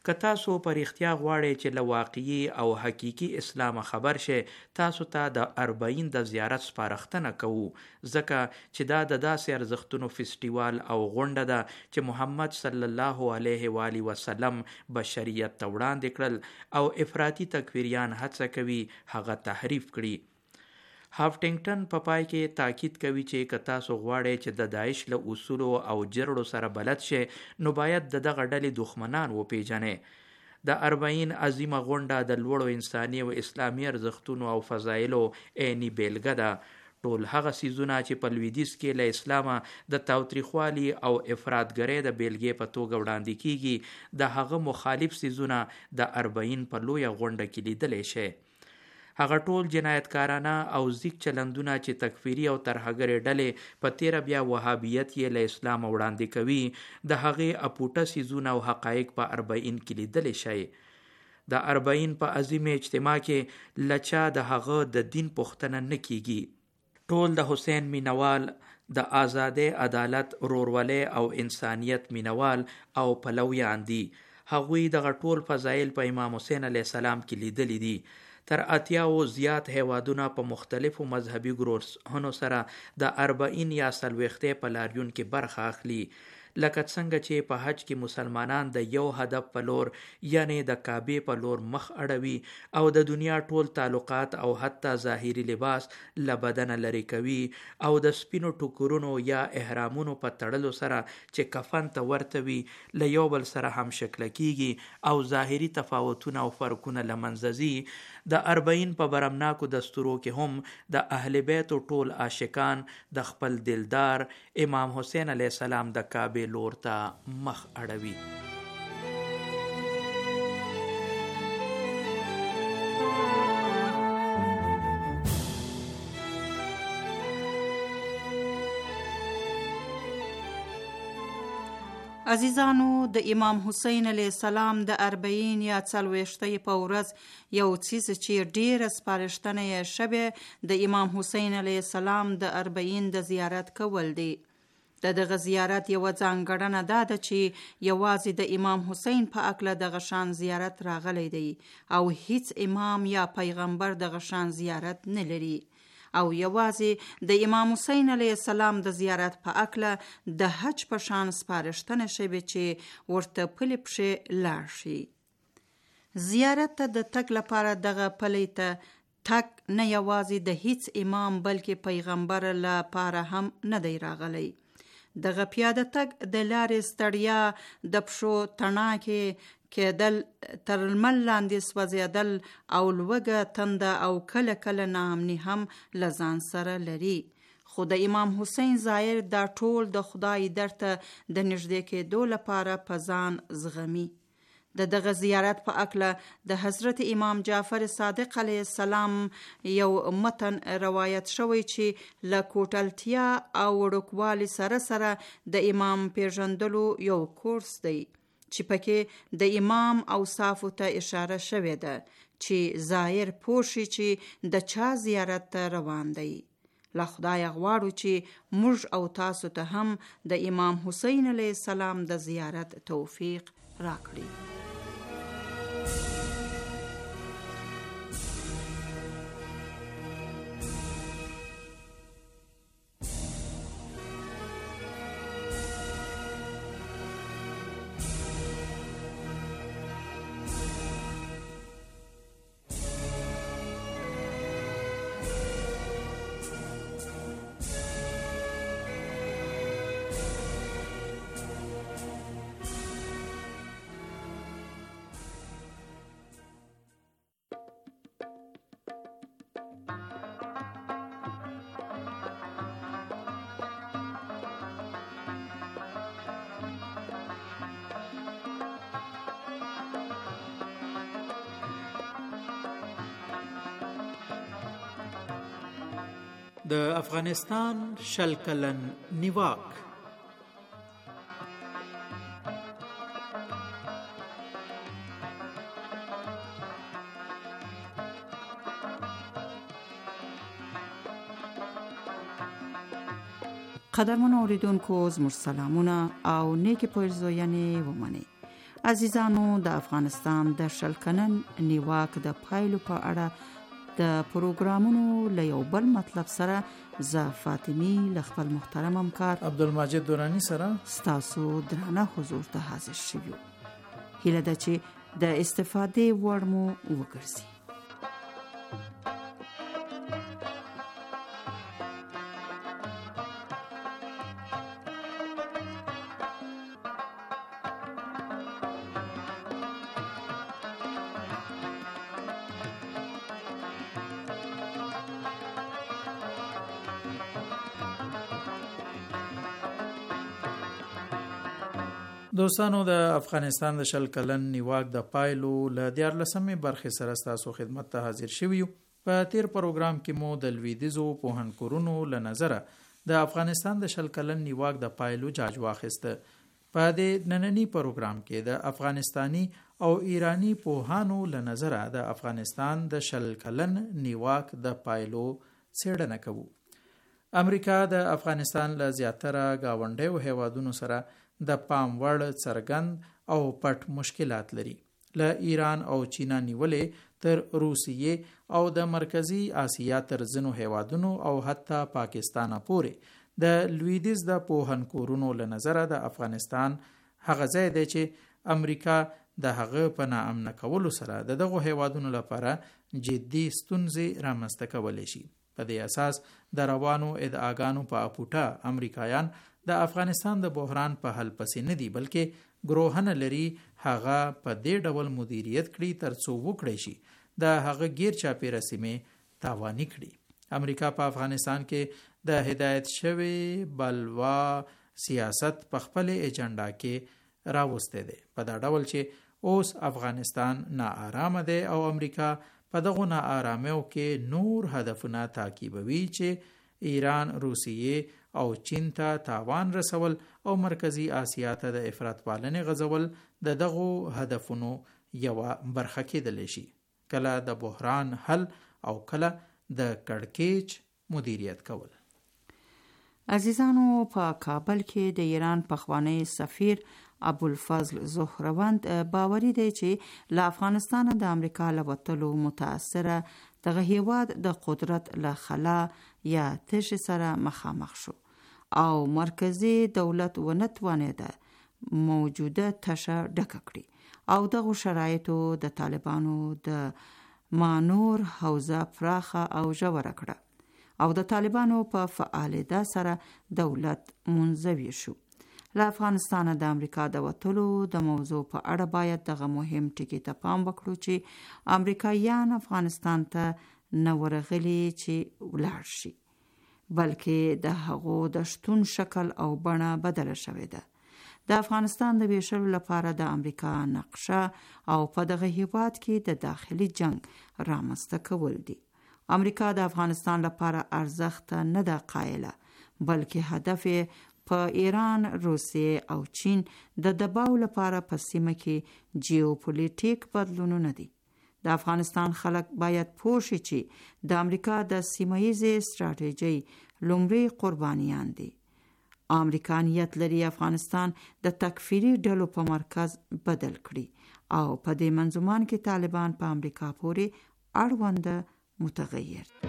که تاسو په رښتیا غواړئ چې له واقعي او حقیقي اسلام خبر شئ، تاسو ته د اربعین د زیارت سپارښتنه کوو، ځکه چې دا د داسې ارزښتونو فیسټیوال او غونډه ده چې محمد صلی الله علیه و آله وسلم بشریت ته وړاندې کړل او افراطي تکفیریان هڅه کوي هغه تحریف کړي. هافټینګټن په پای کې تاکید کوي چې که تاسو غواړئ چې د داعش له اصولو او جرړو سره بلد شئ، نو باید د دغه ډلې دښمنان وپیژنئ. د اربعین عظیمه غونډه د لوړو انساني او اسلامي ارزښتونو او فضایلو عیني بیلګه ده. ټول هغه څیزونه چې په لویدیځ کې له اسلامه د تاوتریخوالي او افراطګرۍ د بیلګې په توګه وړاندې کیږي، د هغه مخالف څیزونه د اربعین په لویه غونډه کې لیدلی شئ. هغه ټول جنایتکارانه او زیږ چلندونه چې تکفیري او ترهګرې ډلې په تیره بیا وهابیت یې له اسلامه وړاندې کوي، د هغې اپوټه څیزونه او حقایق په اربعین کې لیدلی شئ. د اربعین په عظیم اجتماع کې له چا د هغه د دین پوښتنه نه کیږي. ټول د حسین مینوال، د آزادۍ، عدالت، ورورولۍ او انسانیت مینوال او پلویان دي. هغوی دغه ټول فضایل په امام حسین علیه السلام کې لیدلی دي. تر اتیاو زیات هیوادونه په مختلفو مذهبي ګروهونو سره د اربعین یا څلوېښتۍ په لاریون کې برخه اخلي، لکه څنګه چې په حج کې مسلمانان د یو هدف په لور، یعنی د کعبې په لور مخ اړوي او د دنیا ټول تعلقات او حتی ظاهري لباس له بدنه لرې کوي، او د سپینو ټوکرونو یا احرامونو په تړلو سره چې کفن ته ورته وي له یو بل سره هم شکله کیږي او ظاهري تفاوتونه او فرقونه له منځه ځي. د اربعین په برمناکو دستورو کې هم د اهل بیتو ټول عاشقان د خپل دلدار امام حسین علیه السلام د کعبې لور ته مخ اړوي. عزیزانو، د امام حسین علیه السلام د اربعین یا څلوېښتۍ په ورځ یو څیز چې ډیره سپارښتنه یې شوې د امام حسین علیه السلام د اربعین د زیارت کول دی. د دغه زیارت یوه ځانګړنه دا ده چې یوازې د امام حسین په هکله دغه شان زیارت راغلی دی او هیڅ امام یا پیغمبر دغه شان زیارت نه لري، او یوازې د امام حسین علیه السلام د زیارت په هکله د حج په شان سپارښتنه شوې چې ورته پلي پښې لاړ شي. زیارت ته د تګ لپاره دغه پلي ته تګ نه یوازې د هیڅ امام بلکې پیغمبر لپاره هم نه دی راغلی. دغه پیاده تګ د لارې ستړیا، د پښو تڼاکې کېدل، تر لمر لاندې سوځېدل او لوږه، تنده او کله کله ناامني هم له ځان سره لري. خو د امام حسین ظاهر دا ټول د خدای در ته د نږدې کېدو لپاره په ځان زغمي. د دغه زیارت په هکله د حضرت امام جعفر صادق علیه السلام یو متن روایت شوی چې له کوټلتیا او وړوکوالي سره سره د امام پیژندلو یو کورس دی چې پکې د امام اوصافو ته اشاره شوې ده چې زائر پوه شي چې د چا زیارت ته روان دی. له خدای غواړو چې موږ او تاسو ته هم د امام حسین علیه السلام د زیارت توفیق راکړي. د افغانستان شل کلن نیواک. قدرمنو اوریدونکو، زموږ سلامونه او نیکی پرزوینې ومنئ. عزیزانو، د افغانستان د شل کلن نیواک د پایلو په اړه د پروګرامونو له یو بل مطلب سره زه فاطمی له خپل محترم همکار عبدالمجید دورانی سره ستاسو درانه حضور ته حاضر شویو. هیله ده چې د استفادې وړ مو وګرځي. دوستانو، د افغانستان د شل کلن نیواک د پایلو له دیارلسمې برخې سره ستاسو خدمت ته حاضر شوي یو. په تیر پروګرام کې مو د لویدیځو پوهنکورونو له نظره د افغانستان د شل کلن نیواک د پایلو جاج واخیسته. په دې نننی پروګرام کې د افغانستانی او ایرانی پوهانو له نظره د افغانستان د شل کلن نیواک د پایلو څېړنه کوو. امریکا د افغانستان له زیاتره ګاونډیو هیوادونو سره د پام وړ څرګند او پټ مشکلات لري. له ایران او چینا نیولې تر روسیې او د مرکزی آسیا تر ځینو هیوادونو او حتی پاکستان پورې د لویدیځ د پوهنکورونو له نظره د افغانستان هغه ځای دی چې امریکا د هغه په ناامن کولو سره د دغو هیوادونو لپاره جدي ستونزې رامنځته کولی شي. په دې اساس د روانو ادعاګانو په اپوټه امریکایان د افغانستان د بحران په حل پسې نه دي، بلکې ګروهنه لري هغه په دې ډول مدیریت کړي ترڅو وکړي شي د هغه غیر چاپیره سیمې تاواني کړي. امریکا په افغانستان کې د هدایت شوی بلوا سیاست په خپل ایجنډا کې راوسته دی، په دا ډول چې اوس افغانستان ناآرامه دی او امریکا په دغه ناآرامیو کې نور هدفونه تعقیبوي چې ایران، روسیې او چین ته تاوان رسول او مرکزی آسیا ته د افراط پالنې غځول د دغو هدفونو یوه برخه کېدلی شي. کله د بحران حل او کله د کړکېچ مدیریت کول. عزیزانو، په کابل کې د ایران پخوانی سفیر ابوالفضل زهروند باوري دی چې له افغانستان د امریکا له وتلو متاثره دغه هیواد د قدرت له خلا یا تشې سره مخامخ شو او مرکزی دولت ونه توانېده موجوده تشه ډکه کړي او دغه شرایطو د طالبانو د مانور حوزه پراخه او ژوره کړه او د طالبانو په فعالیدا سره دولت منزوي شو. له افغانستان د امریکا د وتلو د موضوع په اړه باید دغه مهم ټکی ته پام وکړو چې امریکایان افغانستان ته نه ورغلي چې ولاړ شي، بلکې د هغو د شتون شکل او بڼه بدله شوې ده. د افغانستان د ویشلو لپاره د امریکا نقشه او په دغه هیواد کې د داخلي جنگ رامنځته کول دي. امریکا د افغانستان لپاره ارزښت نه ده قایله، بلکې هدف په ایران، روسیې او چین د دباو لپاره په سیمه کې جیوپولیټیک بدلونونه دي. د افغانستان خلک باید پوه شي چې د امریکا د سیمه ییزې ستراتیژۍ لومړی قربانیان دي. امریکا نیت لري افغانستان د تکفیري ډلو په مرکز بدل کړي او په دې منظومان کې طالبان په امریکا پورې اړوند متغیر دي.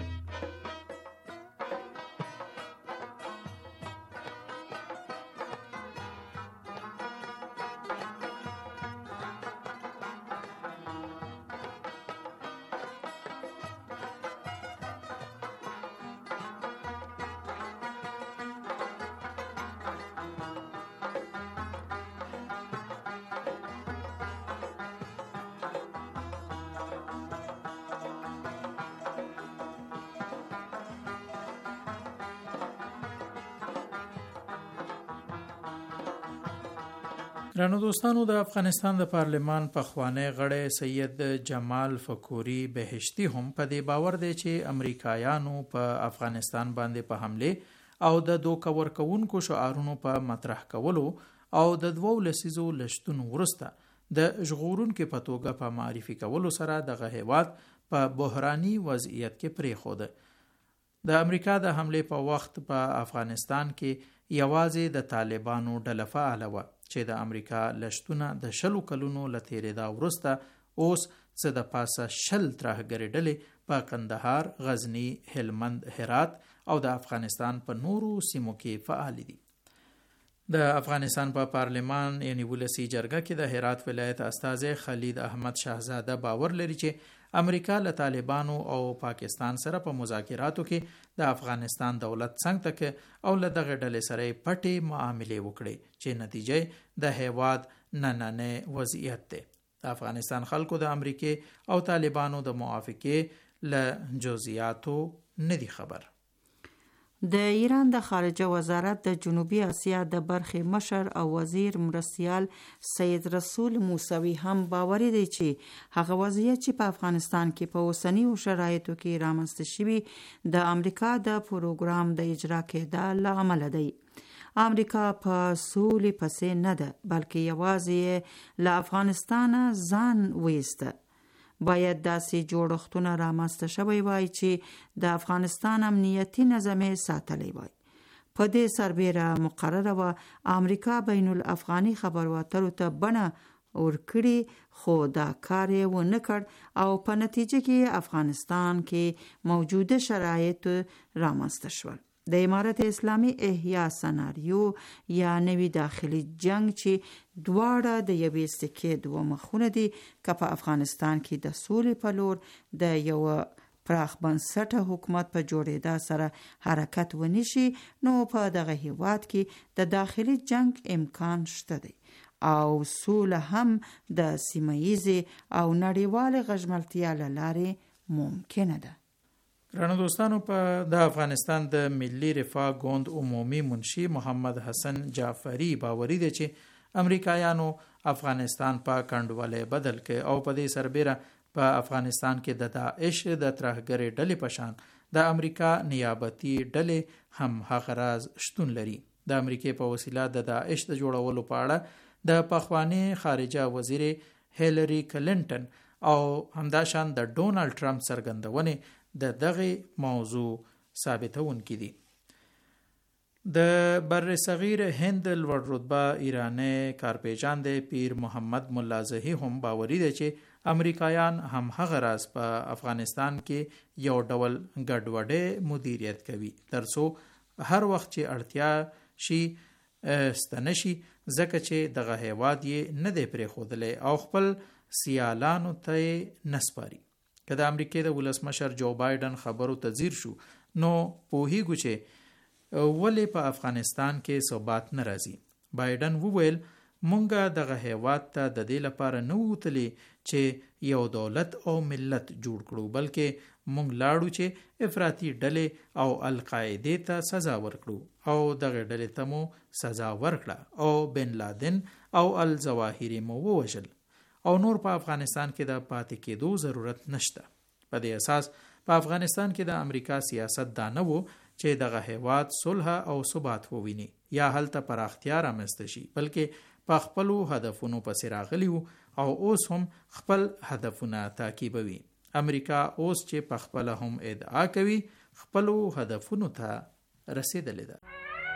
رانو دوستانو، د افغانستان د پارلمان پخوانی غړی سید جمال فکوري بهشتي هم په دې باور دی چې امریکایانو په افغانستان باندې په حمله او د دوکه ورکوونکو شعارونو په مطرح کولو او د دوو لسیزو لشتون وروسته د ژغورونکو په توګه په معرفي کولو سره دغه هیواد په بحراني وضعیت کې پریښود. د امریکا د حمله په وخت په افغانستان کې یوازې د طالبانو ډله فعاله وه چې د امریکا لشتونه د شلو کلونو له تېرېدا وروسته اوس څه د پاسه شل ترهګرې ډلې په قندهار، غزني، هلمند، هرات او د افغانستان په نورو سیمو کې فعال دي. د افغانستان په پا پارلمان یعنی ولسی جرګه کې د هرات ولایت استازی خالد احمد شاهزاده باور لري چې امریکا له طالبانو او پاکستان سره په مذاکراتو کې د افغانستان دولت څنګ تک او له دغه ډلې سره پټې معاملې وکړي چې نتیجه د هیواد نننې وضعیت دی. د افغانستان خلکو د امریکای او طالبانو د موافقې له جزئیاتو نه دي خبر. د ایران د خارجه وزارت د جنوبي اسیا د برخې مشر او وزیر مرستیال سید رسول موسوي هم باوري دی چې هغه وضعیت چې په افغانستان کې په اوسنیو شرایطو کې رامنځته شوي د امریکا د پروګرام د اجرا کېدا له امله دی. امریکا په سولې پسې نه ده بلکې یوازې له افغانستان ځان ویسته. باید داسې جوړښتونه رامنځته شوی وای چې د افغانستان امنیتي نظام ساتلی وای. په دې سربیره مقرره وه امریکا بین الافغاني خبرو اترو ته بڼه ورکړي خو دا کار یې ونه کړ او په نتیجه کې افغانستان کې موجوده شرایط رامنځته شول. د امارت اسلامي احیا سناریو یا نوی داخلي جنگ چې دواړه د یوې سکې دوه مخونه دي که په افغانستان کې د سولې په لور د یو پراخ بنسټه حکومت په جوړېدا سره حرکت ونشي نو په دغه هیواد کې د داخلي جنگ امکان شته دی او سوله هم د سیمه‌ییزې او نړیوالې غژملتیا له لارې ممکنه ده. رانو دوستانو په د افغانستان د ملي رفاه ګوند عمومي منشي محمد حسن جعفری باوري دی چې امریکایانو افغانستان په کنډواله بدل کې او په دې سربیره په افغانستان کې د داعش د ترهګرې ډلې په شان د امریکا نیابتي ډلې هم هغه راز شتون لري. د امریکای په وسیله د داعش د جوړولو په اړه د پخوانی خارجه وزیر هیلری کلینټن او همداشان د ډونالد ټرمپ څرګندونې د دغه موضوع ثابتون کې دي. د بر صغیر هند لوړ رتبه ایرانی کارپیژان دی پیر محمد ملا زهی هم باوري دی چې امریکایان هم هغه راز په افغانستان کې یو ډول ګډوډي مدیریت کوي ترڅو هر وخت چې اړتیا شي ستنشي ځکه چې دغه هیواد یې نه دی پرېښودلی او خپل سیالانو ته نسپاري. که د امریکای د ولسمشر جو بایدن خبرو ته ځیر شو نو پوهیږو چې ولې په افغانستان کې ثبات نه راځي. بایدن وویل مونږه دغه هیواد ته د دې لپاره نه وتلی چې یو دولت او ملت جوړ کړو بلکې مونږ لاړو چې افراطي ډلې او القاعده ته سزا ورکړو او دغه ډلې ته مو سزا ورکړه او بن لادن او الظواهری مو ووژل او نور په افغانستان کې د پاتې کېدو ضرورت نشته. په دې اساس په افغانستان کې د امریکا سیاست دا نه وو چې دغه هیواد صلح او ثبات وویني یا هلته پراختیا رامنځته شي بلکې په خپلو هدفونو پسې راغلی وو او اوس هم خپل هدفونه تعقیبوي. امریکا اوس چې په خپل هم ادعا کوي خپلو هدفونو ته رسیدلې ده.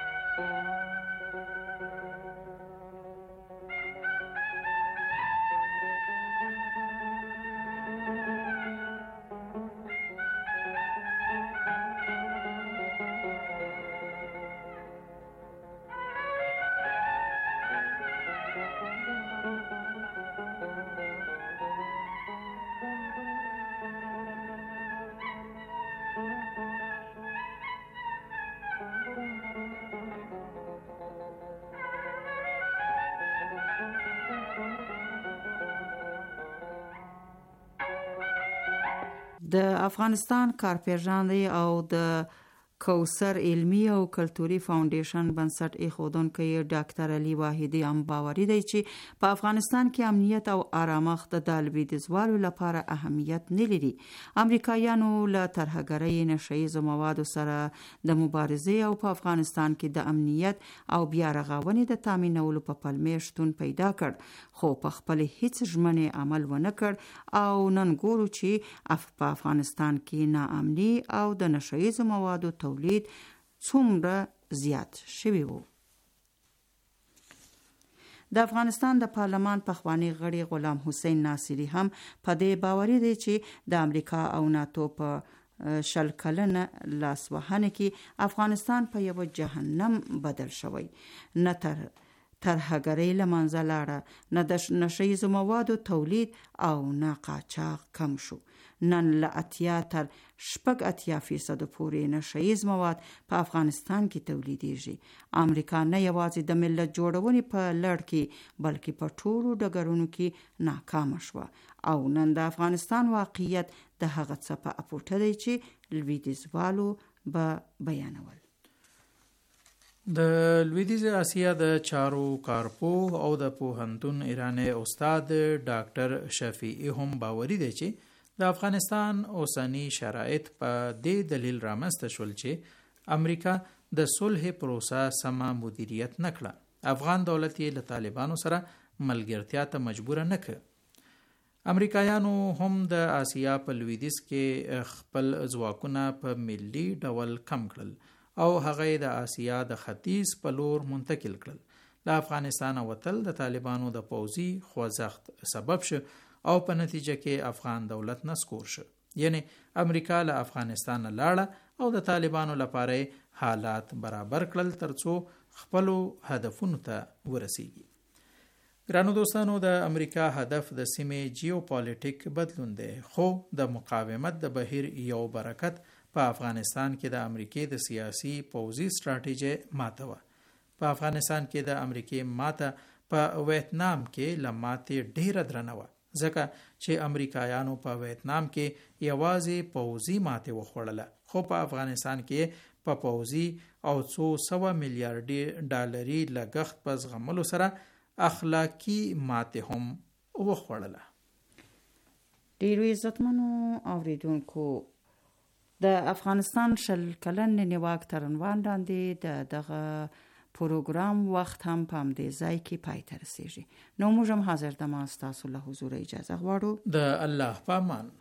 د افغانستان کارپیژان دی او د کوثر علمی او کلتوري فاونډیشن بنسټ ایښودونکی ډاکټر علي واحدي هم باوري دی چې په افغانستان کې امنیت او آرامښت د لویدیځوالو لپاره اهمیت نه لري. امریکایانو له ترهګرۍ نشهییزو موادو سره د مبارزې او په افغانستان کې د امنیت او بیا رغونې د تامینولو په پلمې شتون پیدا کړ خو په خپل هیڅ ژمنې عمل ونه کړ او نن ګورو چې په افغانستان کې ناامني او د نشهییزو موادو تولید څومره زیات شوی وو. د افغانستان د پارلمان پخوانی غړي غلام حسین ناصری هم په دې باوري دی چې د امریکا او ناتو په شل کلنه لاسوهنه کې افغانستان په یو جهنم بدل شوی، نه تر ترهګرۍ له منځه لاړه، نه د نشه ییزو موادو تولید او نه قاچاق کم شو. نن له اتیا تر شپږ اتیا فیصد پورې نشه ییز مواد په افغانستان کې تولیدېږي. امریکا نه یوازې د ملت جوړونې په لړ کې بلکې په ټولو ډګرونو کې ناکامه شوه او نن د افغانستان واقعیت د هغه څه په اپوټه دی چې لویدیځوالو به بیانول. د لویدیځ اسیا د چارو کارپوه او د پوهنتون ایرانی استاد ډاکټر شفیعي هم باوري دی چې د افغانستان اوسنی شرایط په دې دلیل رامنځته شول چې امریکا د صلح پروسه سمه مدیریت نکړه. افغان دولت یې له طالبانو سره ملګرتیا ته مجبور نه کړ. امریکایانو هم د آسیا په لویدیځ کې خپل ځواکونه په ملي ډول کم کړل او هغه د آسیا د ختیځ په لور منتقل کړل. له افغانستان وتل د طالبانو د پوځي خوځښت سبب شو او په نتیجه کې افغان دولت نسکور شو. یعنی امریکا له افغانستان لاړه او د طالبانو لپاره حالات برابر کړل ترڅو خپل هدفونو ته ورسیږي. ګرانو دوستانو، د امریکا هدف د سیمې جیوپالیټیک بدلون دی، خو د مقاومت د بهیر یو برکت په افغانستان کې د امریکای د سیاسي پوځي ستراتیژي ماته و. په افغانستان کې د امریکای ماته په ویتنام کې لماتې ډیره درنه و، ځکه چې امریکایانو په ویتنام کې یوازې پوځي ماته وخوړله، خو په افغانستان کې په پوځي او څو سوه میلیارډ ډالري لګښت په زغملو سره اخلاقی ماته هم وخوړله. ډیرو عزتمنو اوریدونکو، د افغانستان شل کلن نیواک تر عنوان لاندې د دغه پروګرام وخت هم په همدې ځای کې پای ته رسیږي. نو موږ هم حاضر دمه ستاسو له حضور اجازه غواړو. د الله په امان.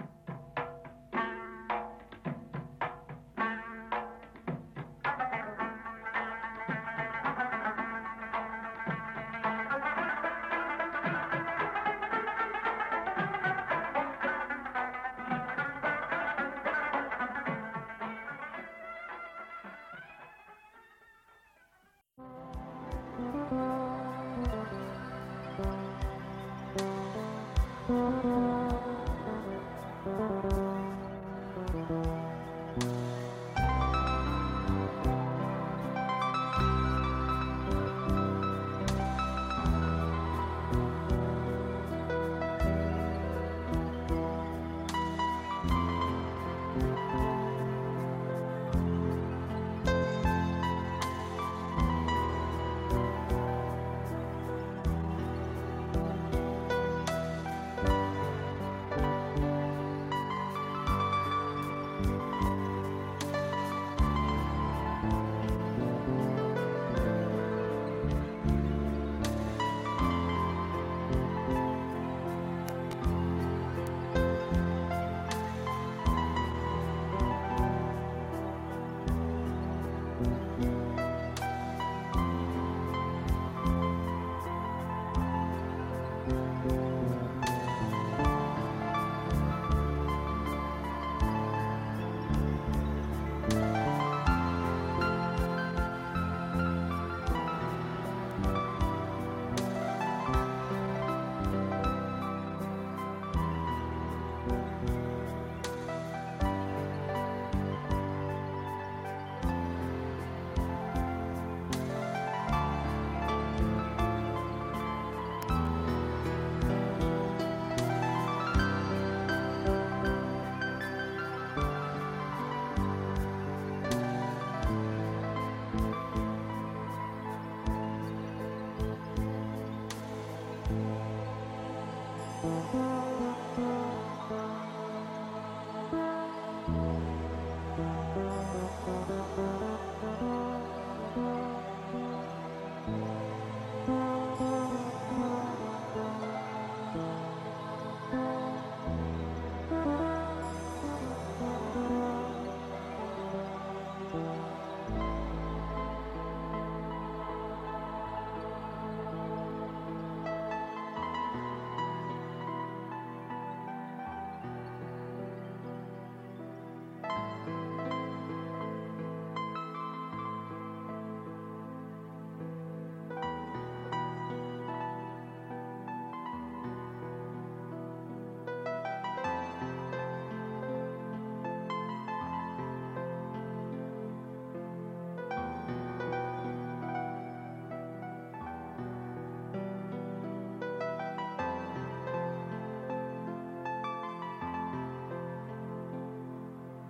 Thank you.